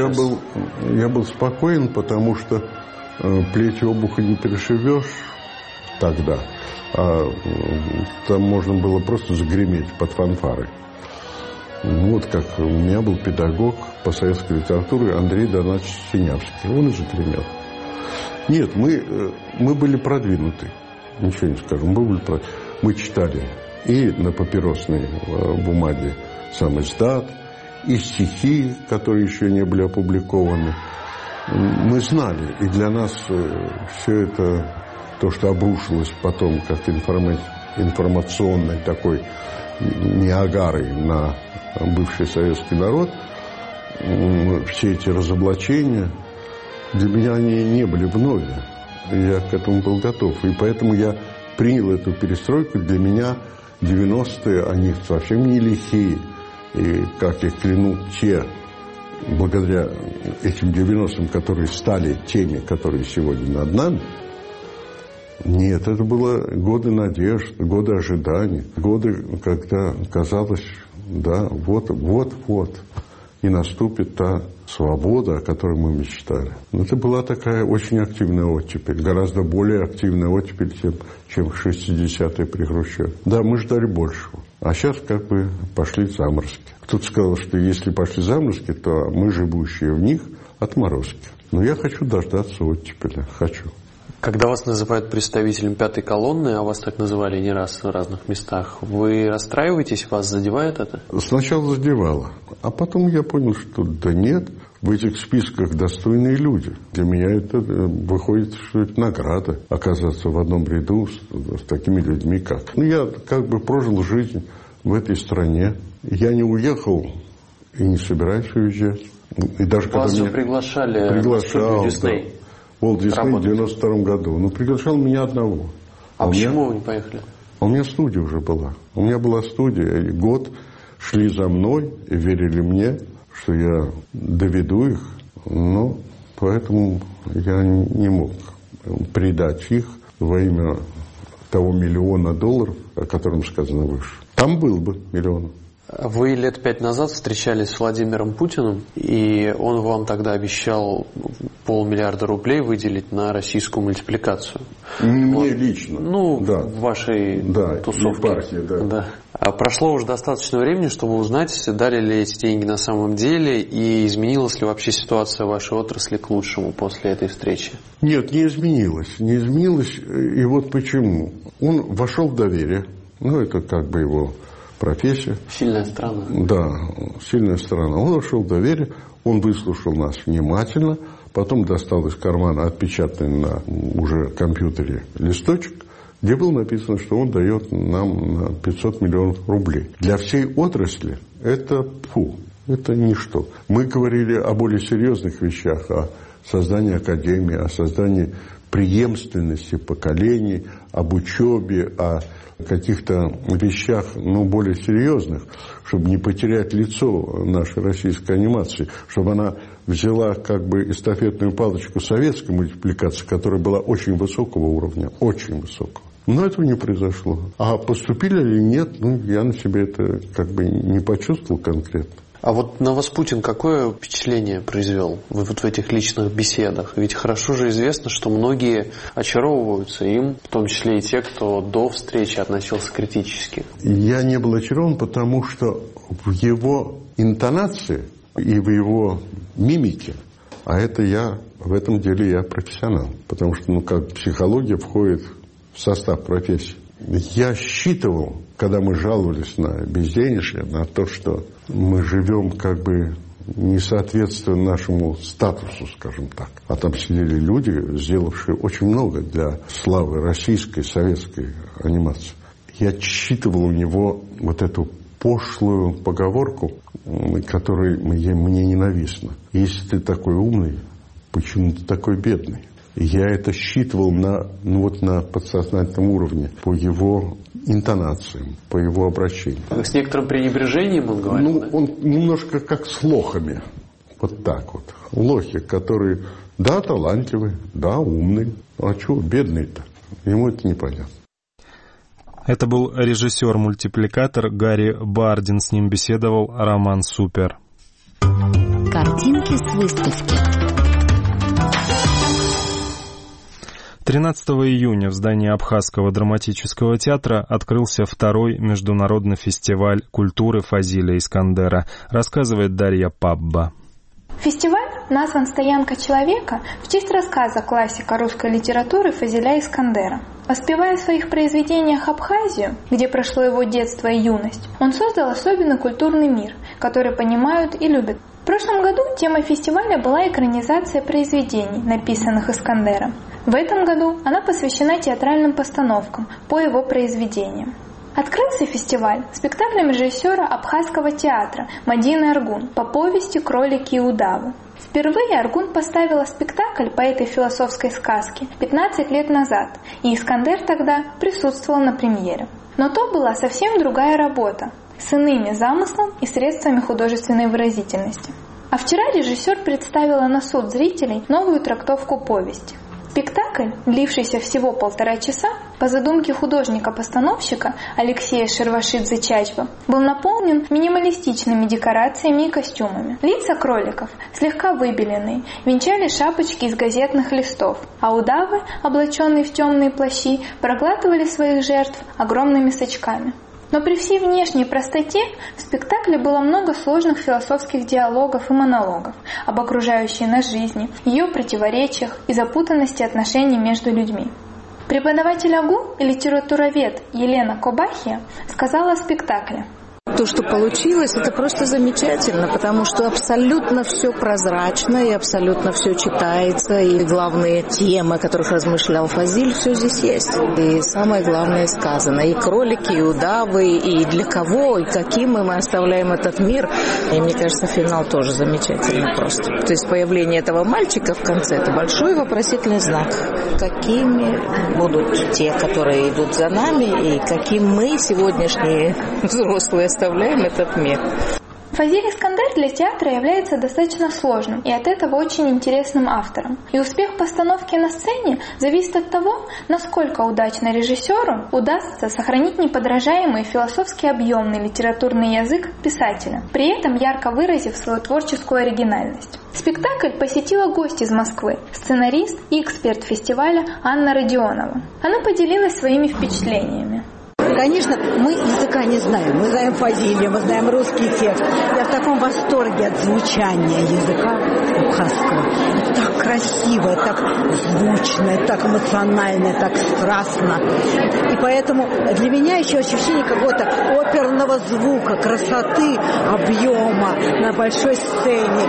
Я был спокоен, потому что плеть обуха не перешивешь тогда. А там можно было просто загреметь под фанфары. Вот как у меня был педагог по советской литературе Андрей Донатович Синявский. Он и загремел. Нет, мы были продвинуты. Ничего не скажу. Мы читали и на папиросной бумаге сам издат, и стихи, которые еще не были опубликованы. Мы знали, и для нас все это, то, что обрушилось потом, как информационной такой ниагарой на бывший советский народ, все эти разоблачения, для меня они не были вновь. Я к этому был готов. И поэтому я принял эту перестройку. Для меня 90-е, они совсем не лихие. И, как их клянут те, благодаря этим 90-м, которые стали теми, которые сегодня над нами, нет, это было годы надежд, годы ожиданий, годы, когда казалось, да, вот, и наступит та свобода, о которой мы мечтали. Но это была такая очень активная оттепель, гораздо более активная оттепель, чем в 60-е при Хрущеве. Да, мы ждали большего. А сейчас как бы пошли заморозки. Кто-то сказал, что если пошли заморозки, то мы, живущие в них, отморозки. Но я хочу дождаться оттепели, хочу. Когда вас называют представителем пятой колонны, а вас так называли не раз в разных местах, вы расстраиваетесь, вас задевает это? Сначала задевало, а потом я понял, что да нет, в этих списках достойные люди. Для меня это выходит, что это награда, оказаться в одном ряду с такими людьми, как. Я как бы прожил жизнь в этой стране. Я не уехал и не собираюсь уезжать. И даже вас же приглашали в Дисней. Да. Уолт Дисней в 92 году. Но приглашал меня одного. А почему вы не поехали? У меня студия уже была. У меня была студия. И год шли за мной и верили мне, что я доведу их. Но поэтому я не мог предать их во имя того $1 миллион, о котором сказано выше. Там был бы миллион. Вы лет 5 назад встречались с Владимиром Путиным, и он вам тогда обещал $500 миллиарда выделить на российскую мультипликацию. Мне лично. Да. В вашей тусовке. Партии, да. А прошло уже достаточно времени, чтобы узнать, дали ли эти деньги на самом деле, и изменилась ли вообще ситуация вашей отрасли к лучшему после этой встречи? Нет, не изменилась. Не изменилась, и вот почему. Он вошел в доверие. Это как бы его профессия. Сильная страна. Да, сильная страна. Он вошел в доверие, он выслушал нас внимательно, потом достал из кармана отпечатанный на уже компьютере листочек, где было написано, что он дает нам 500 миллионов рублей. Для всей отрасли это Это ничто. Мы говорили о более серьезных вещах, о создании академии, о создании преемственности поколений, об учебе, о каких-то вещах, более серьезных, чтобы не потерять лицо нашей российской анимации, чтобы она взяла эстафетную палочку советской мультипликации, которая была очень высокого уровня, очень высокого. Но этого не произошло. А поступили или нет, я на себе это не почувствовал конкретно. А вот на вас Путин какое впечатление произвел в этих личных беседах? Ведь хорошо же известно, что многие очаровываются им, в том числе и те, кто до встречи относился критически. Я не был очарован, потому что в его интонации и в его мимике, а в этом деле я профессионал, потому что психология входит в состав профессии. Я считывал, когда мы жаловались на безденежье, на то, что мы живем не соответствуя нашему статусу, скажем так. А там сидели люди, сделавшие очень много для славы российской, советской анимации. Я считывал у него эту пошлую поговорку, которая мне ненавистна. Если ты такой умный, почему ты такой бедный? Я это считывал на подсознательном уровне, по его интонациям, по его обращению. С некоторым пренебрежением он говорил, да? Он немножко как с лохами. Вот так вот. Лохи, которые, да, талантливые, да, умные. А чего бедный-то? Ему это непонятно. Это был режиссер-мультипликатор Гарри Бардин. С ним беседовал Роман Супер. Картинки с выставки. 13 июня в здании Абхазского драматического театра открылся второй международный фестиваль культуры Фазиля Искандера, рассказывает Дарья Пабба. Фестиваль назван «Стоянка человека» в честь рассказа классика русской литературы Фазиля Искандера. Воспевая в своих произведениях Абхазию, где прошло его детство и юность, он создал особенный культурный мир, который понимают и любят. В прошлом году темой фестиваля была экранизация произведений, написанных Искандером. В этом году она посвящена театральным постановкам по его произведениям. Открылся фестиваль спектаклем режиссера Абхазского театра Мадины Аргун по повести «Кролики и удавы». Впервые Аргун поставила спектакль по этой философской сказке 15 лет назад, и Искандер тогда присутствовал на премьере. Но то была совсем другая работа, с иными замыслом и средствами художественной выразительности. А вчера режиссер представила на суд зрителей новую трактовку повести. Спектакль, длившийся всего 1,5 часа, по задумке художника-постановщика Алексея Шервашидзе-Чачба, был наполнен минималистичными декорациями и костюмами. Лица кроликов, слегка выбеленные, венчали шапочки из газетных листов, а удавы, облаченные в темные плащи, проглатывали своих жертв огромными сачками. Но при всей внешней простоте в спектакле было много сложных философских диалогов и монологов об окружающей нас жизни, ее противоречиях и запутанности отношений между людьми. Преподаватель АГУ и литературовед Елена Кобахия сказала о спектакле. То, что получилось, это просто замечательно, потому что абсолютно все прозрачно и абсолютно все читается, и главные темы, о которых размышлял Фазиль, все здесь есть. И самое главное сказано. И кролики, и удавы, и для кого, и каким мы оставляем этот мир. И мне кажется, финал тоже замечательный просто. То есть появление этого мальчика в конце – это большой вопросительный знак. Какими будут те, которые идут за нами, и каким мы, сегодняшние взрослые, оставляем этот мир. Фазиль Искандер для театра является достаточно сложным и от этого очень интересным автором. И успех постановки на сцене зависит от того, насколько удачно режиссеру удастся сохранить неподражаемый философски объемный литературный язык писателя, при этом ярко выразив свою творческую оригинальность. Спектакль посетила гость из Москвы, сценарист и эксперт фестиваля Анна Родионова. Она поделилась своими впечатлениями. Конечно, мы языка не знаем. Мы знаем Фазиля, мы знаем русский текст. Я в таком восторге от звучания языка абхазского. Это так красиво, так звучно, так эмоционально, так страстно. И поэтому для меня еще ощущение какого-то оперного звука, красоты, объема на большой сцене.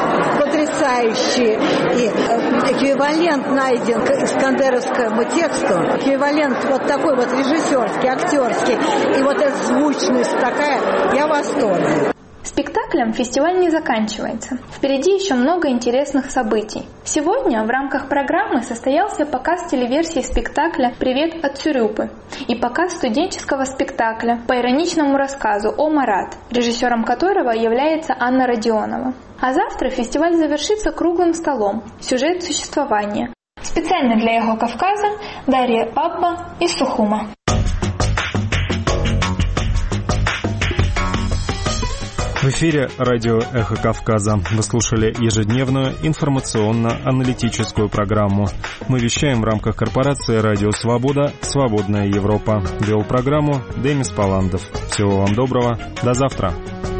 Потрясающий. И эквивалент найден к искандеровскому тексту. Эквивалент вот такой вот режиссерский, актерский. И вот эта звучность такая, я в восторге. Спектаклем фестиваль не заканчивается. Впереди еще много интересных событий. Сегодня в рамках программы состоялся показ телеверсии спектакля «Привет от Цюрюпы» и показ студенческого спектакля по ироничному рассказу «О Марат», режиссером которого является Анна Родионова. А завтра фестиваль завершится круглым столом «Сюжет существования». Специально для «Эхо Кавказа» Дарья Бабба из Сухума. В эфире радио «Эхо Кавказа». Вы слушали ежедневную информационно-аналитическую программу. Мы вещаем в рамках корпорации «Радио Свобода. Свободная Европа». Вел программу Демис Паландов. Всего вам доброго. До завтра.